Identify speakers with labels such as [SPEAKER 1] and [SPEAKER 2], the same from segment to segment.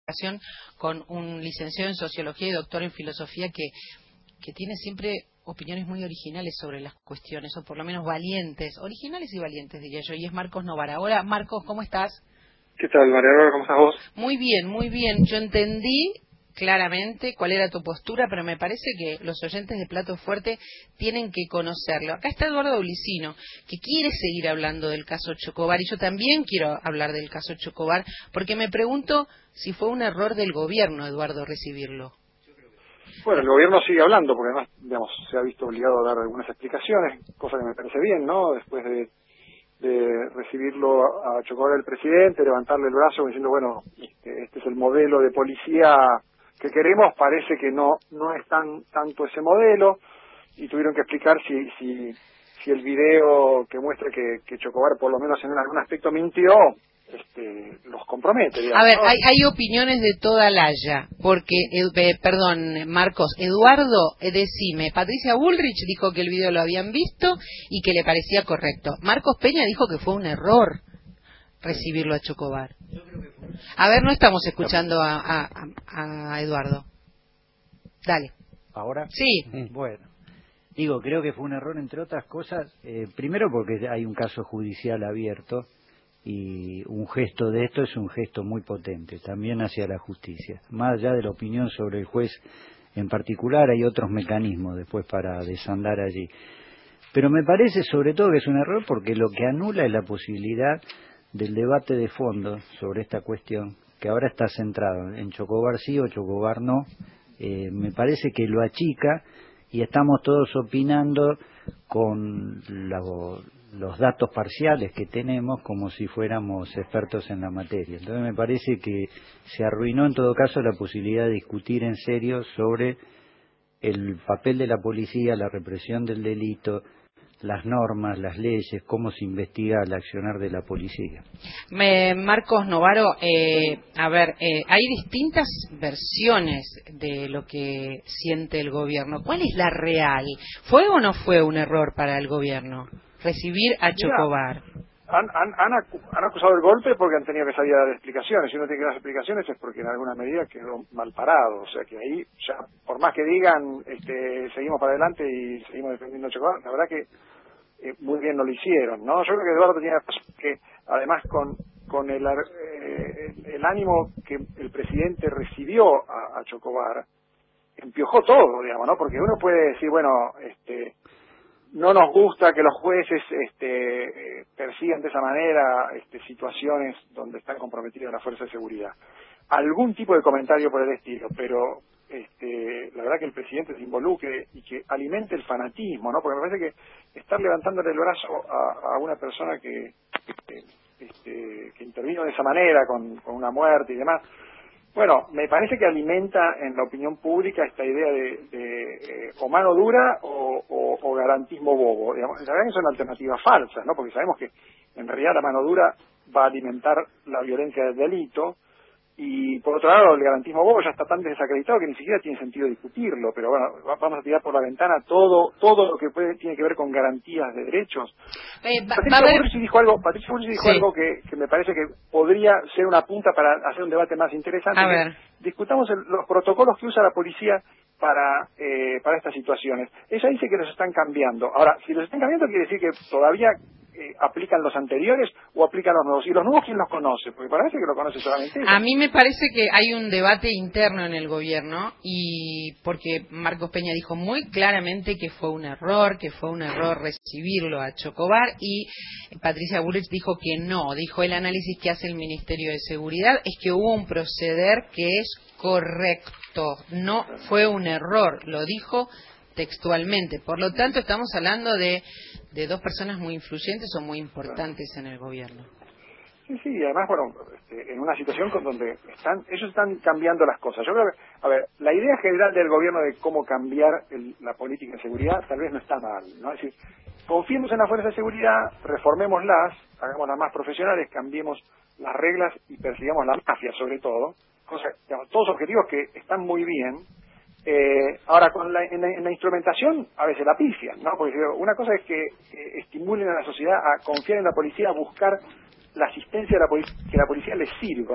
[SPEAKER 1] con un licenciado en Sociología y doctor en Filosofía que tiene siempre opiniones muy originales sobre las cuestiones, o por lo menos valientes, originales y valientes diría yo, y es Marcos Novara. Hola Marcos, ¿cómo estás?
[SPEAKER 2] ¿Qué tal, María Aurora? ¿Cómo estás vos?
[SPEAKER 1] Muy bien, muy bien. Yo entendí claramente cuál era tu postura, pero me parece que los oyentes de Plato Fuerte tienen que conocerlo. Acá está Eduardo Ulicino, que quiere seguir hablando del caso Chocobar, y yo también quiero hablar del caso Chocobar, porque me pregunto si fue un error del gobierno, Eduardo, recibirlo.
[SPEAKER 2] Bueno, el gobierno sigue hablando, porque además, digamos, se ha visto obligado a dar algunas explicaciones, cosa que me parece bien, ¿no? Después de recibirlo a Chocobar el presidente, levantarle el brazo diciendo, bueno, este es el modelo de policía que queremos, parece que no es tanto ese modelo, y tuvieron que explicar si el video que muestra que Chocobar por lo menos en algún aspecto mintió, los compromete, digamos,
[SPEAKER 1] a ver,
[SPEAKER 2] ¿no?
[SPEAKER 1] hay opiniones de toda la haya, porque, perdón, Marcos, Eduardo, decime, Patricia Bullrich dijo que el video lo habían visto y que le parecía correcto. Marcos Peña dijo que fue un error recibirlo a Chocobar. A ver, no estamos escuchando a Eduardo. Dale.
[SPEAKER 3] ¿Ahora?
[SPEAKER 1] Sí.
[SPEAKER 3] Bueno, creo que fue un error, entre otras cosas, primero porque hay un caso judicial abierto, y un gesto de esto es un gesto muy potente, también hacia la justicia. Más allá de la opinión sobre el juez en particular, hay otros mecanismos después para desandar allí. Pero me parece sobre todo que es un error porque lo que anula es la posibilidad del debate de fondo sobre esta cuestión, que ahora está centrado en Chocobar sí o Chocobar no. Me parece que lo achica y estamos todos opinando con los datos parciales que tenemos como si fuéramos expertos en la materia. Entonces me parece que se arruinó en todo caso la posibilidad de discutir en serio sobre el papel de la policía, la represión del delito, las normas, las leyes, cómo se investiga el accionar de la policía.
[SPEAKER 1] Marcos Novaro, a ver, hay distintas versiones de lo que siente el gobierno. ¿Cuál es la real? ¿Fue o no fue un error para el gobierno recibir a Chocobar?
[SPEAKER 2] Han acusado el golpe porque han tenido que salir a dar explicaciones. Si uno tiene que dar explicaciones es porque en alguna medida quedó mal parado. O sea que ahí, ya por más que digan, seguimos para adelante y seguimos defendiendo a Chocobar, la verdad que muy bien no lo hicieron, ¿no? Yo creo que Eduardo tenía razón, que además con el ánimo que el presidente recibió a Chocobar, empiojó todo, digamos, ¿no? Porque uno puede decir, bueno, no nos gusta que los jueces persigan de esa manera situaciones donde están comprometidas las fuerzas de seguridad. Algún tipo de comentario por el estilo, pero la verdad que el presidente se involucre y que alimente el fanatismo, ¿no? Porque me parece que estar levantándole el brazo a una persona que intervino de esa manera con una muerte y demás, bueno, me parece que alimenta en la opinión pública esta idea de o mano dura o garantismo bobo. Digamos, la verdad que son alternativas falsas, ¿no? Porque sabemos que en realidad la mano dura va a alimentar la violencia del delito, y por otro lado el garantismo bobo ya está tan desacreditado que ni siquiera tiene sentido discutirlo. Pero bueno, vamos a tirar por la ventana todo lo que tiene que ver con garantías de derechos. Patricia Bullrich dijo algo que me parece que podría ser una punta para hacer un debate más interesante.
[SPEAKER 1] A ver.
[SPEAKER 2] Discutamos los protocolos que usa la policía para estas situaciones. Ella dice que los están cambiando. Ahora, si los están cambiando quiere decir que todavía aplican los anteriores o aplican los nuevos. ¿Y los nuevos quién los conoce? Porque parece que lo conoce solamente ella.
[SPEAKER 1] A mí me parece que hay un debate interno en el gobierno, y porque Marcos Peña dijo muy claramente que fue un error recibirlo a Chocobar, y Patricia Bullrich dijo que no. Dijo: el análisis que hace el Ministerio de Seguridad es que hubo un proceder que es correcto, no fue un error, lo dijo textualmente. Por lo tanto, estamos hablando de dos personas muy influyentes o muy importantes en el gobierno.
[SPEAKER 2] Sí, además, bueno, en una situación donde ellos están cambiando las cosas. Yo creo que, a ver, la idea general del gobierno de cómo cambiar la política de seguridad tal vez no está mal, ¿no? Es decir, confiemos en las fuerzas de seguridad, reformémoslas, hagámoslas más profesionales, cambiemos las reglas y persigamos la mafia, sobre todo. Digamos, todos objetivos que están muy bien. Ahora, en la instrumentación a veces la pifian, ¿no? Porque una cosa es que estimulen a la sociedad a confiar en la policía, a buscar la asistencia de que la policía les sirva,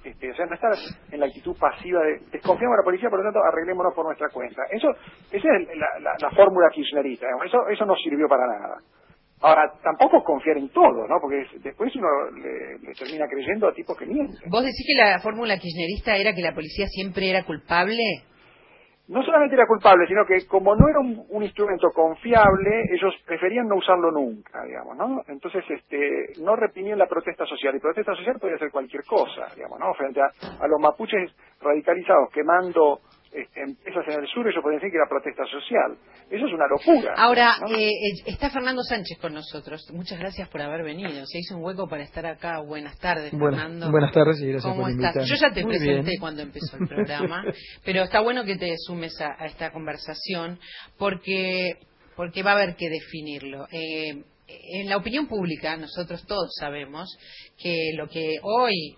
[SPEAKER 2] O sea, no estar en la actitud pasiva de desconfiamos de la policía, por lo tanto arreglémonos por nuestra cuenta. Esa es la fórmula kirchnerista, eso no sirvió para nada. Ahora, tampoco confiar en todo, ¿no? Porque después uno le termina creyendo a tipos que mienten.
[SPEAKER 1] ¿Vos decís que la fórmula kirchnerista era que la policía siempre era culpable?
[SPEAKER 2] No solamente era culpable, sino que como no era un instrumento confiable, ellos preferían no usarlo nunca, digamos, ¿no? Entonces, no reprimían la protesta social, y protesta social podía ser cualquier cosa, digamos, ¿no? Frente a los mapuches radicalizados quemando empresas en el sur, ellos pueden decir que era protesta social. Eso es una locura.
[SPEAKER 1] Ahora,
[SPEAKER 2] ¿no?
[SPEAKER 1] está Fernando Sánchez con nosotros. Muchas gracias por haber venido. Se hizo un hueco para estar acá. Buenas tardes, Fernando.
[SPEAKER 4] Buenas tardes y gracias
[SPEAKER 1] ¿Cómo
[SPEAKER 4] por
[SPEAKER 1] estás?
[SPEAKER 4] invitarme.
[SPEAKER 1] Yo ya te
[SPEAKER 4] Muy
[SPEAKER 1] presenté
[SPEAKER 4] bien.
[SPEAKER 1] cuando empezó el programa, pero está bueno que te sumes a esta conversación porque va a haber que definirlo. En la opinión pública nosotros todos sabemos que lo que hoy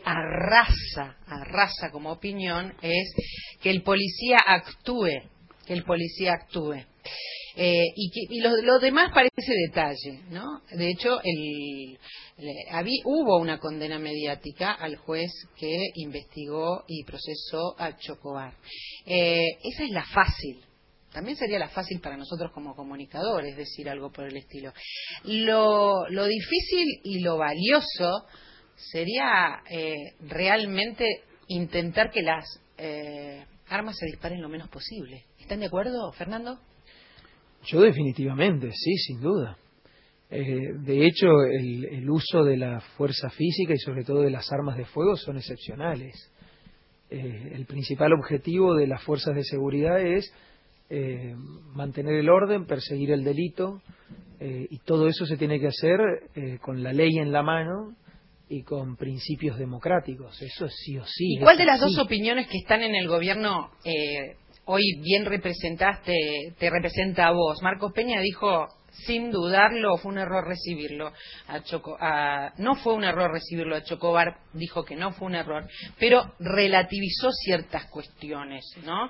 [SPEAKER 1] arrasa como opinión es que el policía actúe, y lo demás parece detalle, ¿no? De hecho, hubo una condena mediática al juez que investigó y procesó a Chocobar. Esa es la fácil. También sería la fácil para nosotros como comunicadores decir algo por el estilo. Lo difícil y lo valioso sería realmente intentar que las armas se disparen lo menos posible. ¿Están de acuerdo, Fernando?
[SPEAKER 4] Yo definitivamente, sí, sin duda. De hecho, el uso de la fuerza física y sobre todo de las armas de fuego son excepcionales. El principal objetivo de las fuerzas de seguridad es mantener el orden, perseguir el delito, y todo eso se tiene que hacer con la ley en la mano y con principios democráticos. Eso sí o sí.
[SPEAKER 1] ¿Y cuál de las dos opiniones que están en el gobierno hoy bien representadas te representa a vos? Marcos Peña dijo, sin dudarlo, fue un error recibirlo no fue un error recibirlo a Chocobar, dijo que no fue un error, pero relativizó ciertas cuestiones, ¿no?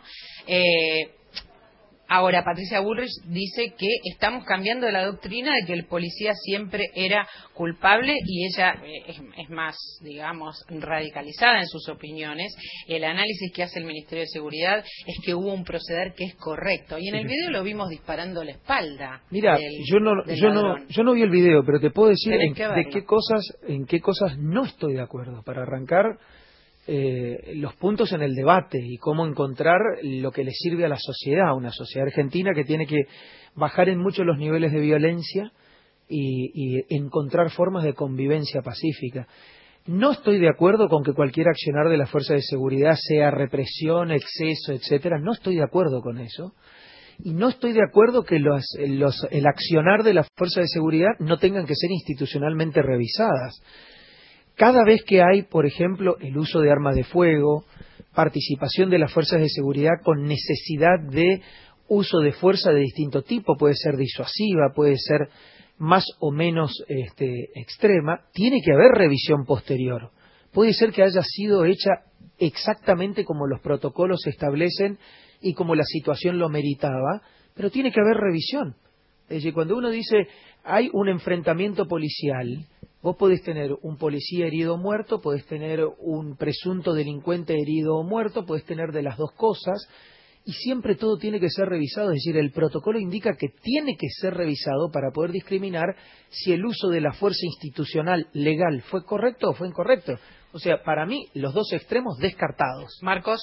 [SPEAKER 1] Ahora, Patricia Bullrich dice que estamos cambiando la doctrina de que el policía siempre era culpable y ella es más, digamos, radicalizada en sus opiniones. El análisis que hace el Ministerio de Seguridad es que hubo un proceder que es correcto. Y en el video lo vimos disparando la espalda.
[SPEAKER 4] Mira, yo no vi el video, pero te puedo decir en qué cosas no estoy de acuerdo. Para arrancar, los puntos en el debate y cómo encontrar lo que le sirve a la sociedad, una sociedad argentina que tiene que bajar en mucho los niveles de violencia y encontrar formas de convivencia pacífica. No estoy de acuerdo con que cualquier accionar de la fuerza de seguridad sea represión, exceso, etcétera. No estoy de acuerdo con eso. Y no estoy de acuerdo que el accionar de la fuerza de seguridad no tengan que ser institucionalmente revisadas. Cada vez que hay, por ejemplo, el uso de armas de fuego, participación de las fuerzas de seguridad con necesidad de uso de fuerza de distinto tipo, puede ser disuasiva, puede ser más o menos extrema, tiene que haber revisión posterior. Puede ser que haya sido hecha exactamente como los protocolos establecen y como la situación lo meritaba, pero tiene que haber revisión. Es decir, cuando uno dice hay un enfrentamiento policial, vos podés tener un policía herido o muerto, podés tener un presunto delincuente herido o muerto, podés tener de las dos cosas, y siempre todo tiene que ser revisado. Es decir, el protocolo indica que tiene que ser revisado para poder discriminar si el uso de la fuerza institucional legal fue correcto o fue incorrecto. O sea, para mí, los dos extremos descartados.
[SPEAKER 1] Marcos.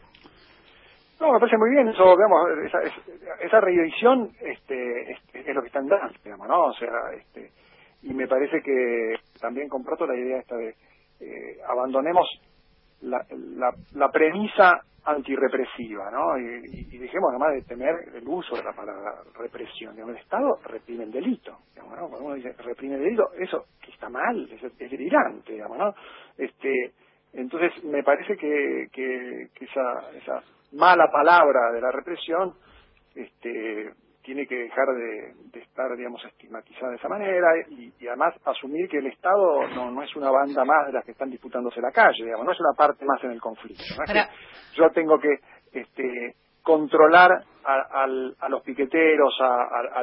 [SPEAKER 2] No, me parece muy bien eso, digamos, esa revisión es lo que está en danza, digamos, ¿no? O sea, y me parece que también comparto la idea esta de abandonemos la premisa antirrepresiva, ¿no? Y dejemos además de temer el uso de la palabra represión. Digamos, el Estado reprime el delito, digamos, ¿no? Cuando uno dice reprime el delito, eso que está mal, es delirante, digamos, ¿no? Entonces me parece que esa mala palabra de la represión tiene que dejar de estar, digamos, estigmatizada de esa manera y además asumir que el Estado no es una banda más de las que están disputándose la calle, digamos, no es una parte más en el conflicto. No es que yo tengo que controlar a los piqueteros, a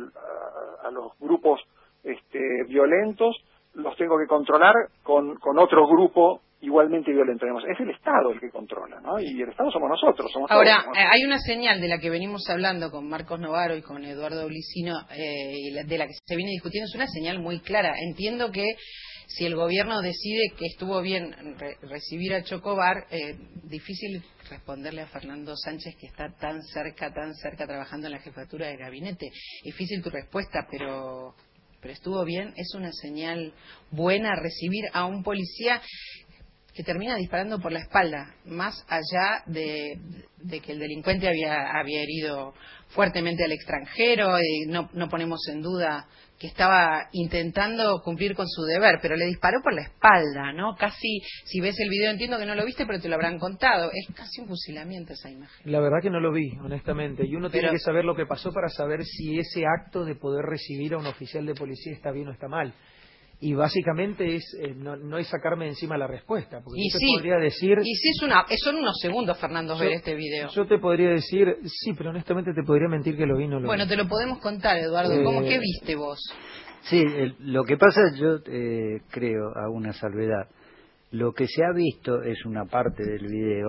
[SPEAKER 2] los grupos violentos, los tengo que controlar con otro grupo igualmente violento. Es el Estado el que controla, ¿no? Y el Estado somos nosotros.
[SPEAKER 1] Ahora,
[SPEAKER 2] todos,
[SPEAKER 1] hay una señal de la que venimos hablando con Marcos Novaro y con Eduardo Blicino, de la que se viene discutiendo, es una señal muy clara. Entiendo que si el gobierno decide que estuvo bien recibir a Chocobar, difícil responderle a Fernando Sánchez, que está tan cerca trabajando en la jefatura de gabinete. Difícil tu respuesta, pero estuvo bien. Es una señal buena recibir a un policía que termina disparando por la espalda, más allá de que el delincuente había herido fuertemente al extranjero, y no ponemos en duda que estaba intentando cumplir con su deber, pero le disparó por la espalda, ¿no? Casi, si ves el video, entiendo que no lo viste, pero te lo habrán contado. Es casi un fusilamiento esa imagen.
[SPEAKER 4] La verdad que no lo vi, honestamente. Y uno tiene que saber lo que pasó para saber si ese acto de poder recibir a un oficial de policía está bien o está mal. Y básicamente no es sacarme de encima la respuesta, porque yo te podría decir...
[SPEAKER 1] Y sí, son unos segundos, Fernando, ver este video.
[SPEAKER 4] Yo te podría decir, sí, pero honestamente te podría mentir que lo vi, no lo vi.
[SPEAKER 1] Bueno, te lo podemos contar, Eduardo. ¿Qué viste vos?
[SPEAKER 3] Sí, lo que pasa, yo creo, a una salvedad, lo que se ha visto es una parte del video.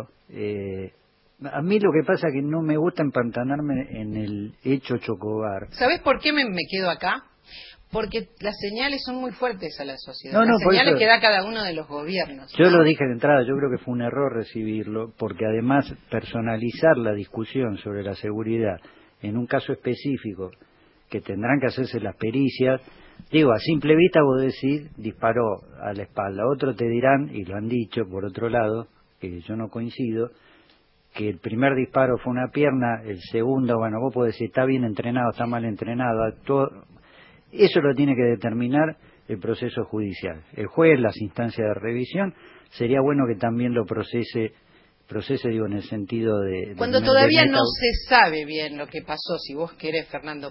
[SPEAKER 3] A mí lo que pasa es que no me gusta empantanarme en el hecho Chocobar.
[SPEAKER 1] ¿Sabés por qué me quedo acá? Porque las señales son muy fuertes a la sociedad, las señales que da cada uno de los gobiernos.
[SPEAKER 3] Yo lo dije de entrada, yo creo que fue un error recibirlo, porque además personalizar la discusión sobre la seguridad en un caso específico, que tendrán que hacerse las pericias, digo, a simple vista vos decís, disparó a la espalda, otros te dirán, y lo han dicho por otro lado, que yo no coincido, que el primer disparo fue una pierna, el segundo, bueno, vos podés decir, está bien entrenado, está mal entrenado, actuó. Eso lo tiene que determinar el proceso judicial. El juez, las instancias de revisión, sería bueno que también lo procese digo, en el sentido de...
[SPEAKER 1] Cuando todavía no se sabe bien lo que pasó, si vos querés, Fernando,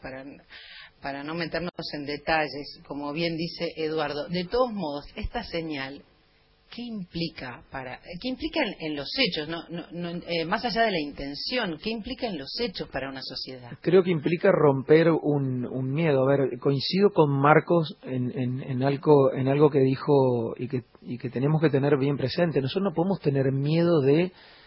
[SPEAKER 1] para no meternos en detalles, como bien dice Eduardo, de todos modos, esta señal, ¿qué implica en los hechos, más allá de la intención? ¿Qué implica en los hechos para una sociedad?
[SPEAKER 4] Creo que implica romper un miedo. A ver, coincido con Marcos en algo que dijo y que tenemos que tener bien presente. Nosotros no podemos tener miedo de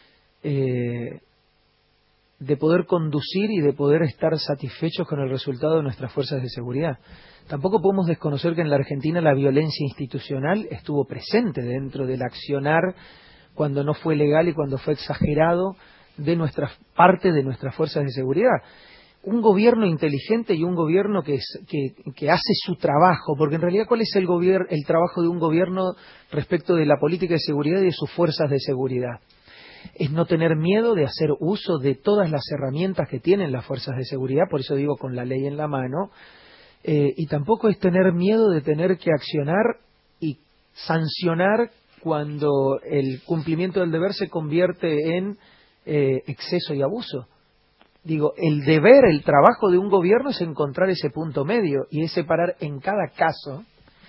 [SPEAKER 4] poder conducir y de poder estar satisfechos con el resultado de nuestras fuerzas de seguridad. Tampoco podemos desconocer que en la Argentina la violencia institucional estuvo presente dentro del accionar cuando no fue legal y cuando fue exagerado de parte de nuestras fuerzas de seguridad. Un gobierno inteligente y un gobierno que hace su trabajo, porque en realidad ¿cuál es el trabajo de un gobierno respecto de la política de seguridad y de sus fuerzas de seguridad? Es no tener miedo de hacer uso de todas las herramientas que tienen las fuerzas de seguridad, por eso digo con la ley en la mano, y tampoco es tener miedo de tener que accionar y sancionar cuando el cumplimiento del deber se convierte en exceso y abuso. Digo, el deber, el trabajo de un gobierno es encontrar ese punto medio y es separar en cada caso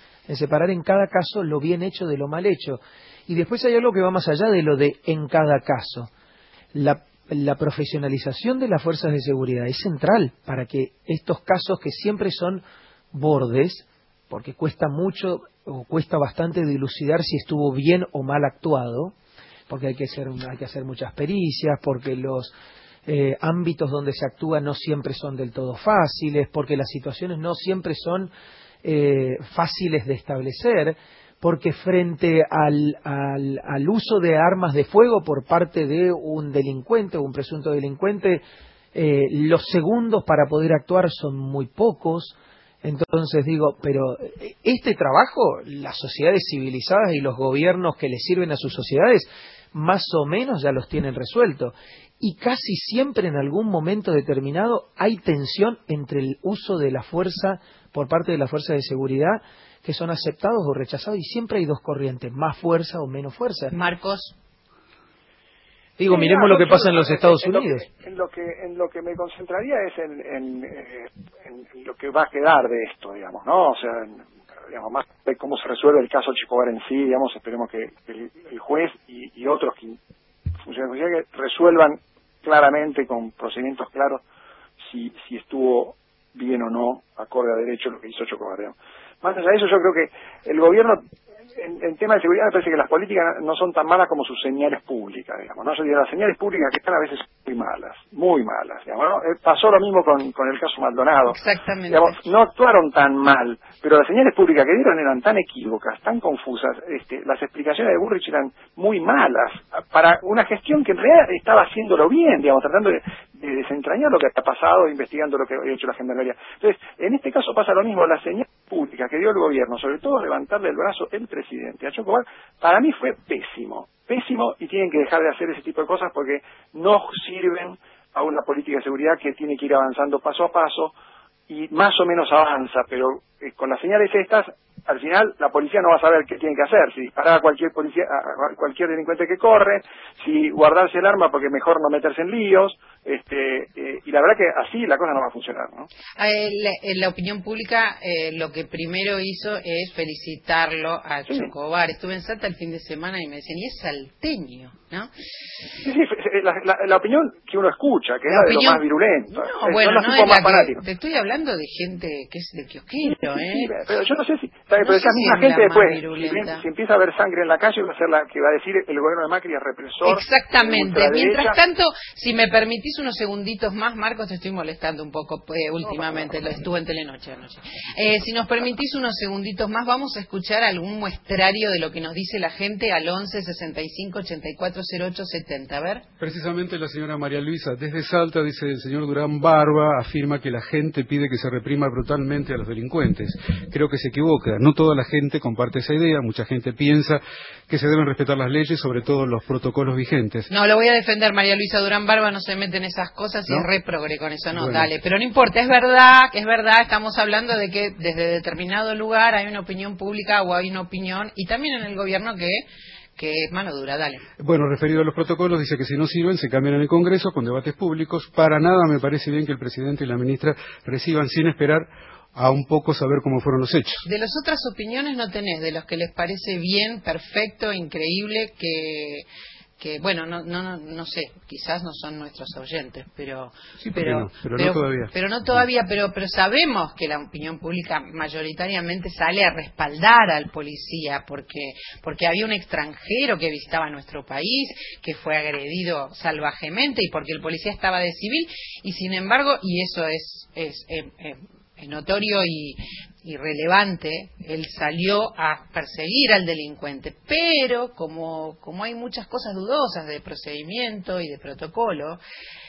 [SPEAKER 4] lo bien hecho de lo mal hecho. Y después hay algo que va más allá de lo de en cada caso. La profesionalización de las fuerzas de seguridad es central para que estos casos que siempre son bordes, porque cuesta mucho o cuesta bastante dilucidar si estuvo bien o mal actuado, porque hay que hacer muchas pericias, porque los ámbitos donde se actúa no siempre son del todo fáciles, porque las situaciones no siempre son fáciles de establecer, porque frente al uso de armas de fuego por parte de un delincuente o un presunto delincuente, los segundos para poder actuar son muy pocos. Entonces digo, pero este trabajo, las sociedades civilizadas y los gobiernos que les sirven a sus sociedades, más o menos ya los tienen resuelto. Y casi siempre en algún momento determinado hay tensión entre el uso de la fuerza por parte de la fuerza de seguridad, que son aceptados o rechazados, y siempre hay dos corrientes, más fuerza o menos fuerza.
[SPEAKER 1] Marcos.
[SPEAKER 4] Digo, miremos lo que pasa en los Estados Unidos.
[SPEAKER 2] En lo que me concentraría es en lo que va a quedar de esto, digamos, ¿no? O sea, digamos, más de cómo se resuelve el caso Chocobar en sí, digamos, esperemos que el juez y otros funcionarios que resuelvan claramente, con procedimientos claros, si estuvo bien o no, acorde a derecho, lo que hizo Chocobar, digamos. Más allá de eso, yo creo que el gobierno en tema de seguridad me parece que las políticas no son tan malas como sus señales públicas, digamos, ¿no? Yo digo, las señales públicas que están a veces muy malas, digamos, ¿no? Pasó lo mismo con el caso Maldonado.
[SPEAKER 1] Exactamente.
[SPEAKER 2] Digamos, no actuaron tan mal, pero las señales públicas que dieron eran tan equívocas, tan confusas, las explicaciones de Bullrich eran muy malas, para una gestión que en realidad estaba haciéndolo bien, digamos, tratando de desentrañar lo que había pasado, investigando lo que había hecho la Gendarmería. Entonces, en este caso pasa lo mismo, la señal pública que dio el gobierno, sobre todo levantarle el brazo el presidente a Chocobar, para mí fue pésimo, y tienen que dejar de hacer ese tipo de cosas porque no sirven a una política de seguridad que tiene que ir avanzando paso a paso, y más o menos avanza, pero con las señales estas, al final la policía no va a saber qué tiene que hacer, si disparar a cualquier policía, a cualquier delincuente que corre, si guardarse el arma porque mejor no meterse en líos, y la verdad que así la cosa no va a funcionar, ¿no?
[SPEAKER 1] La opinión pública lo que primero hizo es felicitarlo a Chocobar. Estuve en Salta el fin de semana y me decían, y es salteño, ¿no?
[SPEAKER 2] Sí, la opinión que uno escucha, que es de lo más virulento.
[SPEAKER 1] No, bueno, no es la que, te estoy hablando de gente que es de kiosquero,
[SPEAKER 2] sí, pero yo no sé si, pero esa misma gente después, si empieza a haber sangre en la calle, va a ser la que va a decir el gobierno de Macri es represor.
[SPEAKER 1] Exactamente. Mientras tanto, si me permitís unos segunditos más, Marcos, te estoy molestando un poco últimamente, lo estuve en Telenoche anoche. Si nos permitís unos segunditos más, vamos a escuchar algún muestrario de lo que nos dice la gente al 11 65 84 08 70. A ver.
[SPEAKER 5] Precisamente la señora María Luisa, desde Salta, dice el señor Durán Barba, afirma que la gente pide que se reprima brutalmente a los delincuentes. Creo que se equivoca. No toda la gente comparte esa idea. Mucha gente piensa que se deben respetar las leyes, sobre todo los protocolos vigentes.
[SPEAKER 1] No, lo voy a defender, María Luisa Durán Barba no se mete en esas cosas y es re progre con eso, no, bueno. Dale. Pero no importa, es verdad, estamos hablando de que desde determinado lugar hay una opinión pública o hay una opinión, y también en el gobierno que es mano dura, dale.
[SPEAKER 5] Bueno, referido a los protocolos, dice que si no sirven, se cambian en el Congreso con debates públicos. Para nada me parece bien que el presidente y la ministra reciban sin esperar a un poco saber cómo fueron los hechos.
[SPEAKER 1] De las otras opiniones no tenés, de los que les parece bien, perfecto, increíble, que bueno, no sé, quizás no son nuestros oyentes, pero no todavía, pero sabemos que la opinión pública mayoritariamente sale a respaldar al policía porque había un extranjero que visitaba nuestro país, que fue agredido salvajemente y porque el policía estaba de civil, y sin embargo, y eso es notorio y relevante, él salió a perseguir al delincuente, pero como hay muchas cosas dudosas de procedimiento y de protocolo,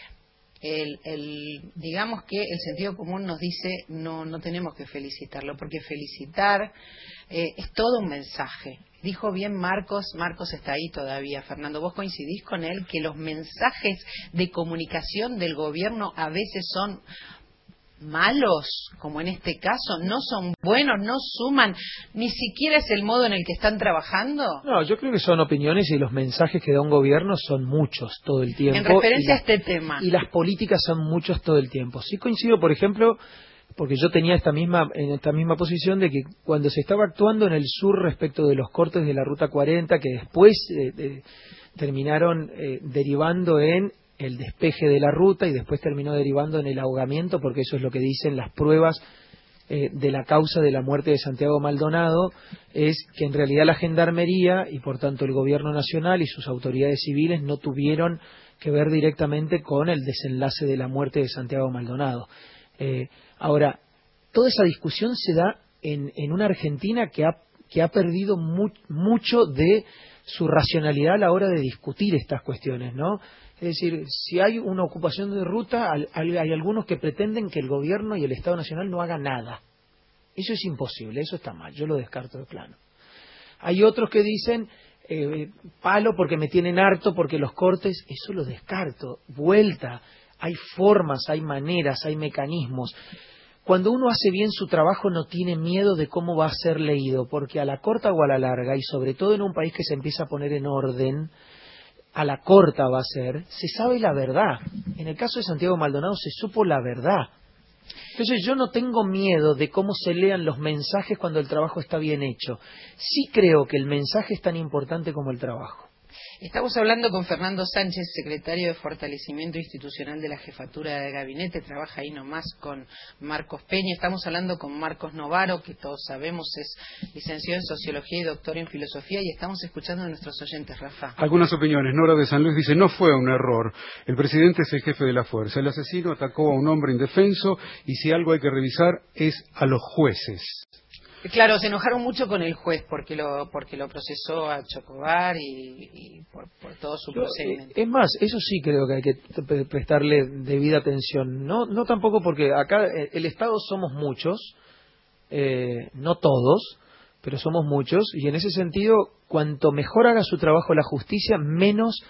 [SPEAKER 1] digamos que el sentido común nos dice no tenemos que felicitarlo, porque felicitar es todo un mensaje. Dijo bien Marcos está ahí todavía, Fernando, ¿vos coincidís con él que los mensajes de comunicación del gobierno a veces son malos, como en este caso, no son buenos, no suman, ni siquiera es el modo en el que están trabajando?
[SPEAKER 4] No, yo creo que son opiniones y los mensajes que da un gobierno son muchos todo el tiempo.
[SPEAKER 1] En referencia a este tema.
[SPEAKER 4] Y las políticas son muchos todo el tiempo. Sí coincido, por ejemplo, porque yo tenía esta misma posición de que cuando se estaba actuando en el sur respecto de los cortes de la Ruta 40, que después terminaron derivando en el despeje de la ruta y después terminó derivando en el ahogamiento, porque eso es lo que dicen las pruebas de la causa de la muerte de Santiago Maldonado, es que en realidad la Gendarmería y por tanto el Gobierno Nacional y sus autoridades civiles no tuvieron que ver directamente con el desenlace de la muerte de Santiago Maldonado. Ahora, toda esa discusión se da en una Argentina que ha perdido mucho de su racionalidad a la hora de discutir estas cuestiones, ¿no? Es decir, si hay una ocupación de ruta, hay algunos que pretenden que el gobierno y el Estado Nacional no hagan nada. Eso es imposible, eso está mal, yo lo descarto de plano. Hay otros que dicen, palo porque me tienen harto, porque los cortes, eso lo descarto. Vuelta, hay formas, hay maneras, hay mecanismos. Cuando uno hace bien su trabajo no tiene miedo de cómo va a ser leído, porque a la corta o a la larga, y sobre todo en un país que se empieza a poner en orden, a la corta va a ser, se sabe la verdad. En el caso de Santiago Maldonado se supo la verdad. Entonces yo no tengo miedo de cómo se lean los mensajes cuando el trabajo está bien hecho. Sí creo que el mensaje es tan importante como el trabajo.
[SPEAKER 1] Estamos hablando con Fernando Sánchez, secretario de Fortalecimiento Institucional de la Jefatura de Gabinete, trabaja ahí nomás con Marcos Peña. Estamos hablando con Marcos Novaro, que todos sabemos es licenciado en Sociología y doctor en Filosofía, y estamos escuchando a nuestros oyentes, Rafa.
[SPEAKER 5] Algunas opiniones. Nora de San Luis dice, no fue un error. El presidente es el jefe de la fuerza. El asesino atacó a un hombre indefenso y si algo hay que revisar es a los jueces.
[SPEAKER 1] Claro, se enojaron mucho con el juez porque lo procesó a Chocobar y por todo su procedimiento.
[SPEAKER 4] Es más, eso sí creo que hay que prestarle debida atención. No tampoco porque acá el Estado somos muchos, no todos, pero somos muchos, y en ese sentido, cuanto mejor haga su trabajo la justicia, menos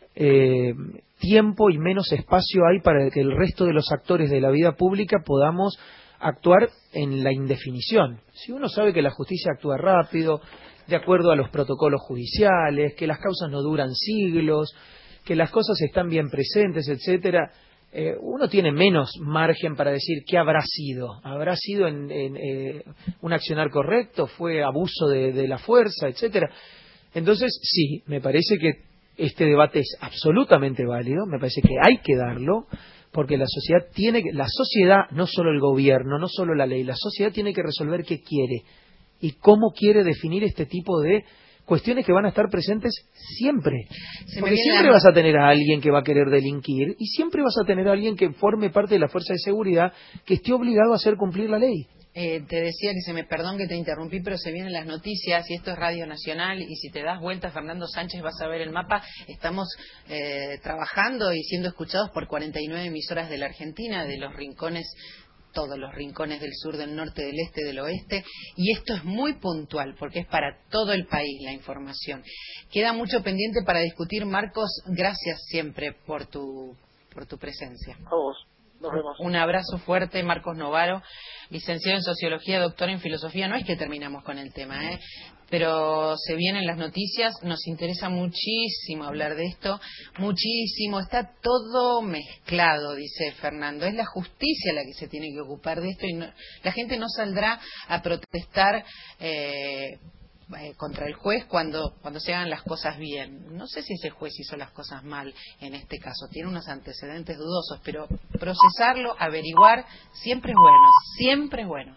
[SPEAKER 4] tiempo y menos espacio hay para que el resto de los actores de la vida pública podamos actuar en la indefinición. Si uno sabe que la justicia actúa rápido, de acuerdo a los protocolos judiciales, que las causas no duran siglos, que las cosas están bien presentes, etcétera, uno tiene menos margen para decir qué habrá sido. ¿Habrá sido en un accionar correcto? ¿Fue abuso de la fuerza, etcétera? Entonces, sí, me parece que este debate es absolutamente válido, me parece que hay que darlo, porque la sociedad, no solo el gobierno, no solo la ley, la sociedad tiene que resolver qué quiere y cómo quiere definir este tipo de cuestiones que van a estar presentes siempre. Porque siempre vas a tener a alguien que va a querer delinquir y siempre vas a tener a alguien que forme parte de la fuerza de seguridad que esté obligado a hacer cumplir la ley.
[SPEAKER 1] Te decía perdón que te interrumpí, pero se vienen las noticias y esto es Radio Nacional y si te das vuelta, Fernando Sánchez, vas a ver el mapa. Estamos trabajando y siendo escuchados por 49 emisoras de la Argentina, de los rincones, todos los rincones del sur, del norte, del este, del oeste, y esto es muy puntual porque es para todo el país la información. Queda mucho pendiente para discutir, Marcos, gracias siempre por tu presencia.
[SPEAKER 2] A vos. Nos vemos.
[SPEAKER 1] Un abrazo fuerte, Marcos Novaro, licenciado en Sociología, doctor en Filosofía. No es que terminamos con el tema, pero se vienen las noticias, nos interesa muchísimo hablar de esto, muchísimo, está todo mezclado, dice Fernando. Es la justicia la que se tiene que ocupar de esto y la gente no saldrá a protestar contra el juez cuando se hagan las cosas bien. No sé si ese juez hizo las cosas mal en este caso, tiene unos antecedentes dudosos, pero procesarlo, averiguar, siempre es bueno, siempre es bueno.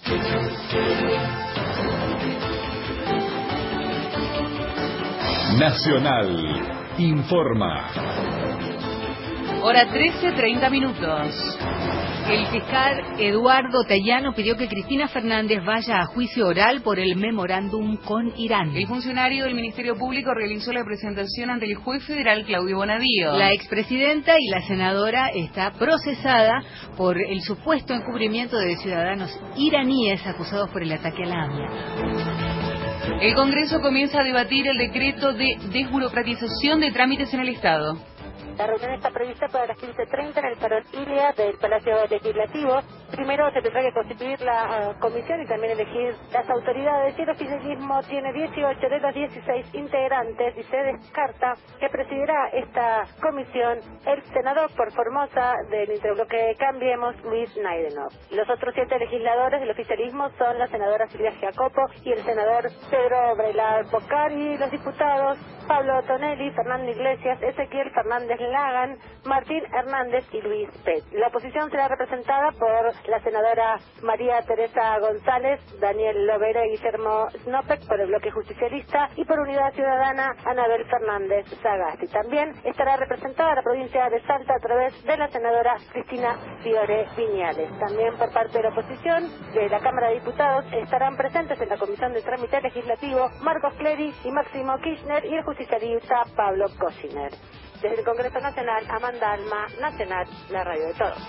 [SPEAKER 6] Nacional informa.
[SPEAKER 7] Hora 13:30 minutos. El fiscal Eduardo Tellano pidió que Cristina Fernández vaya a juicio oral por el memorándum con Irán.
[SPEAKER 8] El funcionario del Ministerio Público realizó la presentación ante el juez federal Claudio Bonadío.
[SPEAKER 7] La expresidenta y la senadora está procesada por el supuesto encubrimiento de ciudadanos iraníes acusados por el ataque a la AMIA.
[SPEAKER 8] El Congreso comienza a debatir el decreto de desburocratización de trámites en el Estado.
[SPEAKER 9] La reunión está prevista para las 15:30 en el Salón Ilia del Palacio Legislativo. Primero se tendrá que constituir la comisión y también elegir las autoridades. Y el oficialismo tiene 18 de los 16 integrantes y se descarta que presidirá esta comisión el senador por Formosa del interbloque Cambiemos, Luis Naidenov. Los otros 7 legisladores del oficialismo son la senadora Silvia Giacopo y el senador Pedro Breilar Bocar y los diputados Pablo Tonelli, Fernando Iglesias, Ezequiel Fernández Lagan, Martín Hernández y Luis Pet. La oposición será representada por la senadora María Teresa González, Daniel Lovera y Guillermo Snopek por el bloque justicialista y por Unidad Ciudadana Anabel Fernández Sagasti. También estará representada la provincia de Salta a través de la senadora Cristina Fiore Viñales. También por parte de la oposición de la Cámara de Diputados estarán presentes en la Comisión de Trámite Legislativo Marcos Clery y Máximo Kirchner y el justicialista Pablo Cosiner. Desde el Congreso Nacional, Amanda Alma, Nacional, la radio de todos.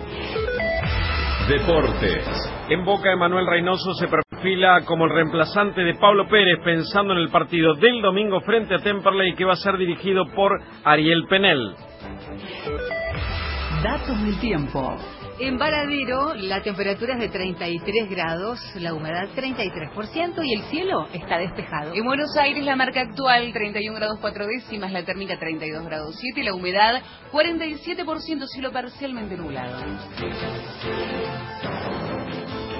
[SPEAKER 6] Deportes.
[SPEAKER 10] En Boca, Emanuel Reynoso se perfila como el reemplazante de Pablo Pérez, pensando en el partido del domingo frente a Temperley, que va a ser dirigido por Ariel Penel.
[SPEAKER 7] Datos del tiempo. En Varadero la temperatura es de 33 grados, la humedad 33% y el cielo está despejado.
[SPEAKER 8] En Buenos Aires la marca actual 31 grados 4 décimas, la térmica 32 grados 7 y la humedad 47%, cielo parcialmente nublado.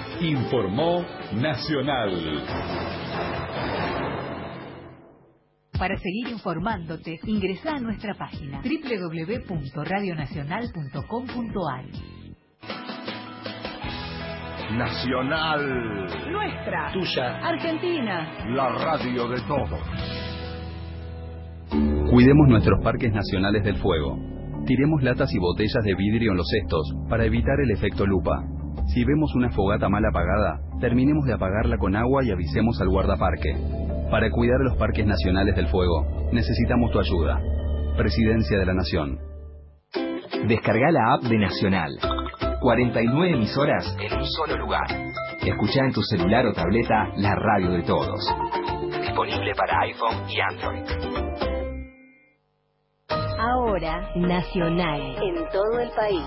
[SPEAKER 6] Informó Nacional.
[SPEAKER 7] Para seguir informándote, ingresa a nuestra página www.radionacional.com.ar.
[SPEAKER 6] Nacional.
[SPEAKER 7] Nuestra.
[SPEAKER 4] Tuya.
[SPEAKER 7] Argentina.
[SPEAKER 6] La radio de todos.
[SPEAKER 11] Cuidemos nuestros parques nacionales del fuego. Tiremos latas y botellas de vidrio en los cestos para evitar el efecto lupa. Si vemos una fogata mal apagada, terminemos de apagarla con agua y avisemos al guardaparque. Para cuidar los parques nacionales del fuego, necesitamos tu ayuda. Presidencia de la Nación.
[SPEAKER 12] Descarga la app de Nacional. 49 emisoras en un solo lugar. Escuchá en tu celular o tableta la radio de todos. Disponible para iPhone y Android.
[SPEAKER 13] Ahora, Nacional, en todo el país.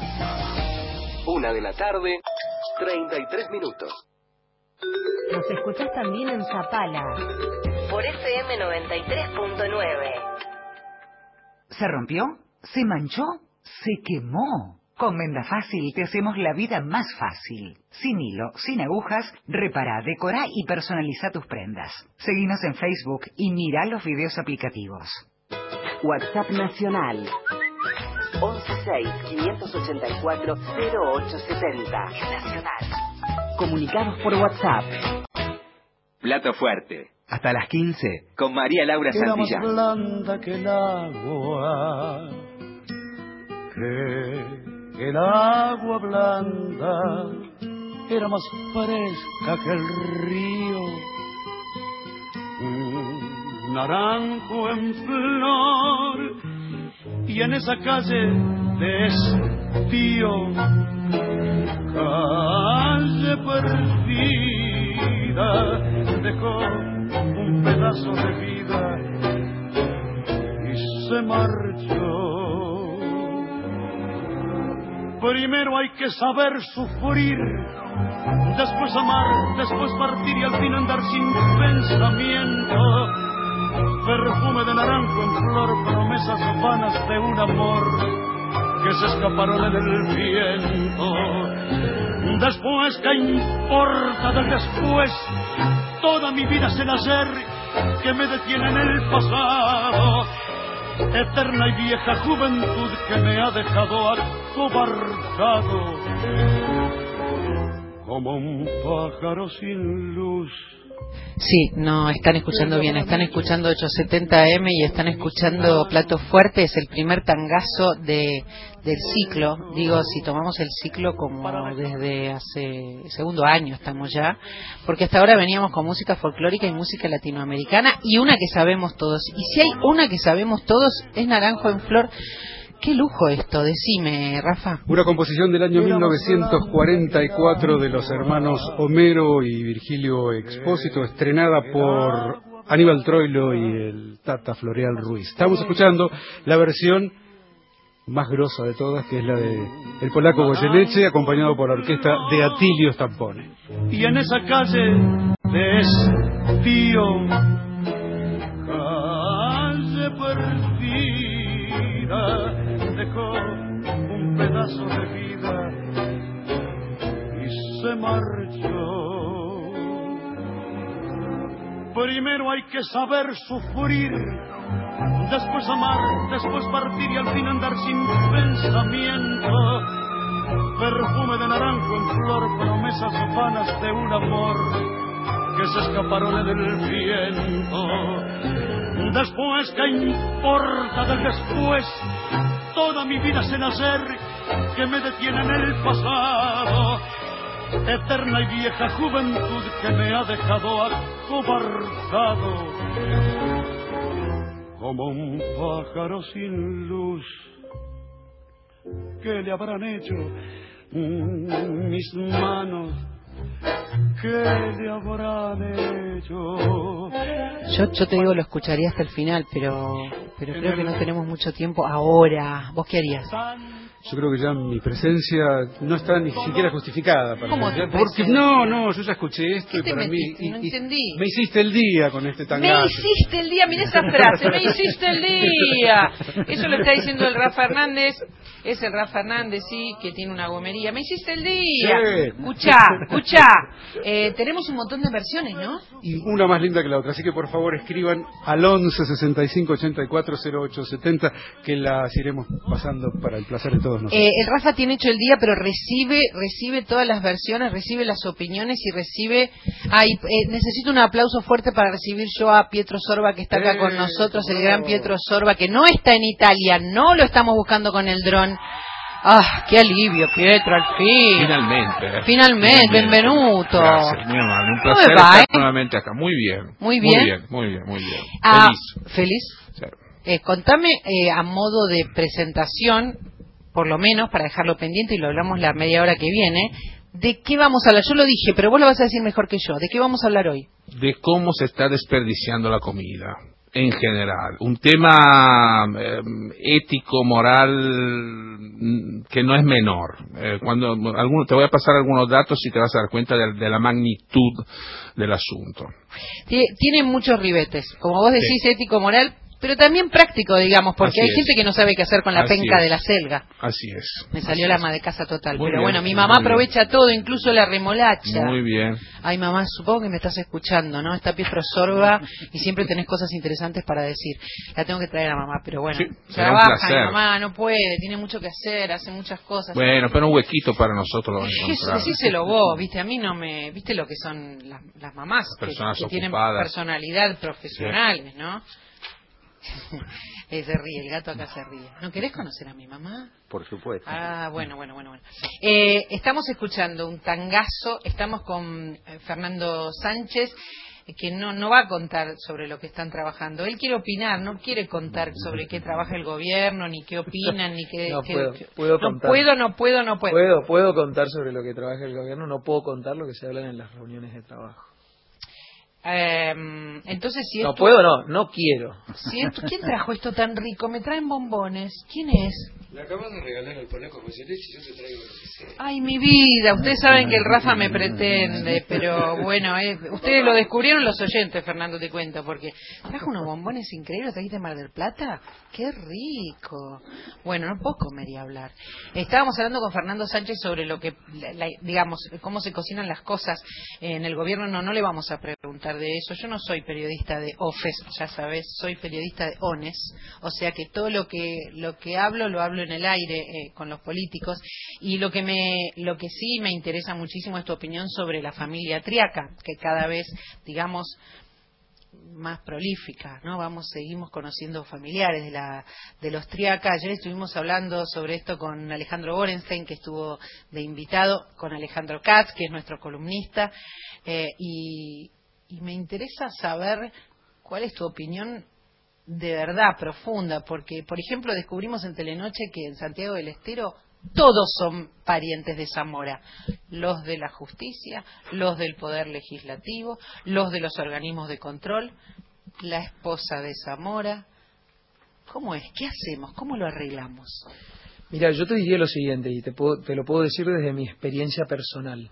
[SPEAKER 12] 1:00 p.m, 33 minutos.
[SPEAKER 13] Nos escuchás también en Zapala, por FM 93.9.
[SPEAKER 14] ¿Se rompió? ¿Se manchó? ¿Se quemó? Con Venda Fácil te hacemos la vida más fácil. Sin hilo, sin agujas, repará, decorá y personaliza tus prendas. Seguinos en Facebook y mirá los videos aplicativos.
[SPEAKER 13] WhatsApp Nacional 116-584-0870. Nacional. Comunicados por WhatsApp.
[SPEAKER 12] Plato Fuerte. Hasta las 15 con María Laura Santillán.
[SPEAKER 15] Era más blanda que el agua, que el agua blanda, era más fresca que el río. Naranjo en flor, y en esa calle de estío, calle perdida, dejó un pedazo de vida y se marchó. Primero hay que saber sufrir, después amar, después partir y al fin andar sin pensamiento. Perfume de naranjo en flor, promesas vanas de un amor que se escaparon en el viento. Después, ¿qué importa del después? Toda mi vida es el ayer que me detiene en el pasado. Eterna y vieja juventud que me ha dejado acobardado como un pájaro sin luz.
[SPEAKER 1] Sí, no, están escuchando bien, están escuchando 870M y están escuchando Plato Fuerte, es el primer tangazo del ciclo, digo, si tomamos el ciclo como desde hace segundo año estamos ya, porque hasta ahora veníamos con música folclórica y música latinoamericana y una que sabemos todos, y si hay una que sabemos todos es Naranjo en Flor. Qué lujo esto, decime, Rafa.
[SPEAKER 5] Una composición del año 1944 de los hermanos Homero y Virgilio Expósito, estrenada por Aníbal Troilo y el Tata Floreal Ruiz. Estamos escuchando la versión más grosa de todas, que es la de el polaco Goyeneche, acompañado por la orquesta de Atilio Stampone.
[SPEAKER 15] Y en esa calle de estío, calle perdida, dejó un pedazo de vida y se marchó. Primero hay que saber sufrir, después amar, después partir y al fin andar sin pensamiento. Perfume de naranjo en flor, promesas vanas de un amor que se escaparon en el viento. Después, ¿qué importa del después? Toda mi vida es el hacer que me detiene en el pasado. Eterna y vieja juventud que me ha dejado acobardado como un pájaro sin luz. ¿Qué le habrán hecho mis manos? ¿Qué le habrán hecho?
[SPEAKER 1] Yo te digo, lo escucharía hasta el final, pero creo que no tenemos mucho tiempo ahora. ¿Vos qué harías?
[SPEAKER 5] yo creo que ya mi presencia no está ni siquiera justificada.
[SPEAKER 1] ¿Cómo te
[SPEAKER 5] porque no, yo ya escuché esto y para mí...
[SPEAKER 1] No entendí.
[SPEAKER 5] Me hiciste el día con este tangazo.
[SPEAKER 1] Me hiciste el día, mira esa frase, me hiciste el día. Eso lo está diciendo el Rafa Hernández. Es el Rafa Hernández, sí, que tiene una gomería. Me hiciste el día. Sí. Escuchá. Tenemos un montón de versiones, ¿no?
[SPEAKER 5] Y una más linda que la otra. Así que por favor escriban al 11 65 84 08 70, que las iremos pasando para el placer de todos nosotros.
[SPEAKER 1] El Rafa tiene hecho el día, pero recibe todas las versiones, recibe las opiniones y recibe... necesito un aplauso fuerte para recibir yo a Pietro Sorba, que está acá con nosotros, el gran Pietro Sorba, que no está en Italia, no lo estamos buscando con el dron. ¡Ah, qué alivio, Pietro, al fin! Finalmente, benvenuto.
[SPEAKER 16] Gracias, mi amable. Un placer estar nuevamente acá. Muy bien.
[SPEAKER 1] ¿Feliz?
[SPEAKER 16] Sí.
[SPEAKER 1] Contame, a modo de presentación, por lo menos, para dejarlo pendiente, y lo hablamos la media hora que viene, ¿de qué vamos a hablar? Yo lo dije, pero vos lo vas a decir mejor que yo. ¿De qué vamos a hablar hoy?
[SPEAKER 16] De cómo se está desperdiciando la comida. En general, un tema ético, moral, que no es menor. Te voy a pasar algunos datos y te vas a dar cuenta de la magnitud del asunto.
[SPEAKER 1] Tiene muchos ribetes, como vos decís, sí. Ético, moral, pero también práctico, digamos, porque hay gente que no sabe qué hacer con la penca de la selga.
[SPEAKER 16] Así es.
[SPEAKER 1] Me salió la ama de casa total.
[SPEAKER 16] Muy
[SPEAKER 1] pero
[SPEAKER 16] bien,
[SPEAKER 1] bueno, mi mamá aprovecha todo, incluso la remolacha.
[SPEAKER 16] Muy bien.
[SPEAKER 1] Ay, mamá, supongo que me estás escuchando, ¿no? Está Pietro Sorba y siempre tenés cosas interesantes para decir. La tengo que traer a mamá, pero bueno.
[SPEAKER 16] Sí,
[SPEAKER 1] trabaja, mi mamá, no puede, tiene mucho que hacer, hace muchas cosas.
[SPEAKER 16] Bueno, pero un huequito para nosotros lo vamos a encontrar.
[SPEAKER 1] Decíselo vos, viste, a mí no me... Viste lo que son las mamás, que tienen personalidad profesionales, ¿no? Se ríe, el gato acá se ríe. ¿No querés conocer a mi mamá?
[SPEAKER 3] Por supuesto.
[SPEAKER 1] Bueno. Estamos escuchando un tangazo, estamos con Fernando Sánchez, que no va a contar sobre lo que están trabajando. Él quiere opinar, no quiere contar sobre qué trabaja el gobierno, ni qué opinan, ni qué...
[SPEAKER 4] Puedo contar.
[SPEAKER 1] No puedo.
[SPEAKER 4] Puedo contar sobre lo que trabaja el gobierno, no puedo contar lo que se habla en las reuniones de trabajo.
[SPEAKER 1] Entonces, si
[SPEAKER 4] no
[SPEAKER 1] esto...
[SPEAKER 4] no quiero.
[SPEAKER 1] ¿Quién trajo esto tan rico? Me traen bombones. ¿Quién es?
[SPEAKER 17] Le acabas de regalar al polaco José Leche y yo te traigo lo que sea.
[SPEAKER 1] Ay, mi vida, ustedes saben que el Rafa me pretende, pero bueno, ustedes lo descubrieron los oyentes, Fernando, te cuento, porque trajo unos bombones increíbles, ¿trajiste de Mar del Plata? ¡Qué rico! Bueno, no puedo comer y hablar. Estábamos hablando con Fernando Sánchez sobre lo que, digamos, cómo se cocinan las cosas en el gobierno. No le vamos a preguntar de eso. Yo no soy periodista de OFES, ya sabes, soy periodista de ONES, o sea que todo lo que hablo, lo hablo en el aire con los políticos, y lo que sí me interesa muchísimo es tu opinión sobre la familia Triaca, que cada vez, digamos, más prolífica, ¿no? Seguimos conociendo familiares de los Triaca. Ayer estuvimos hablando sobre esto con Alejandro Borenstein, que estuvo de invitado, con Alejandro Katz, que es nuestro columnista, y me interesa saber cuál es tu opinión de verdad profunda, porque, por ejemplo, descubrimos en Telenoche que en Santiago del Estero todos son parientes de Zamora, los de la justicia, los del poder legislativo, los de los organismos de control, la esposa de Zamora. ¿Cómo es? ¿Qué hacemos? ¿Cómo lo arreglamos?
[SPEAKER 4] Mira, yo te diría lo siguiente, y te lo puedo decir desde mi experiencia personal.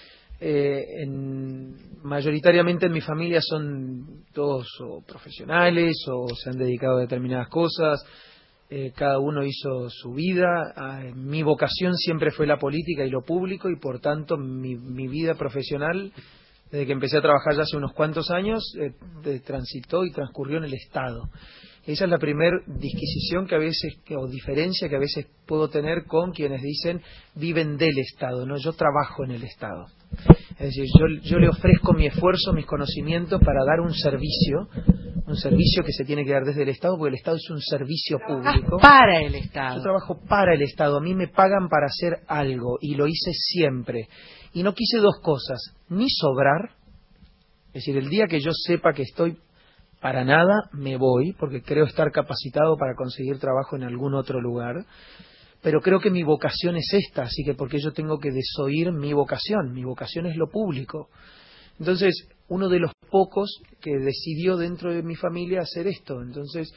[SPEAKER 4] Mayoritariamente en mi familia son todos o profesionales o se han dedicado a determinadas cosas. Cada uno hizo su vida. Mi vocación siempre fue la política y lo público, y por tanto mi vida profesional, desde que empecé a trabajar ya hace unos cuantos años, transitó y transcurrió en el Estado. Esa es la primera disquisición o diferencia que a veces puedo tener con quienes dicen viven del Estado. No, yo trabajo en el Estado. Es decir, yo le ofrezco mi esfuerzo, mis conocimientos para dar un servicio que se tiene que dar desde el Estado, porque el Estado es un servicio público.
[SPEAKER 1] Para el Estado.
[SPEAKER 4] Yo trabajo para el Estado, a mí me pagan para hacer algo, y lo hice siempre. Y no quise dos cosas, ni sobrar, es decir, el día que yo sepa que estoy para nada, me voy, porque creo estar capacitado para conseguir trabajo en algún otro lugar. Pero creo que mi vocación es esta, así que porque yo tengo que desoír mi vocación es lo público. Entonces, uno de los pocos que decidió dentro de mi familia hacer esto. Entonces,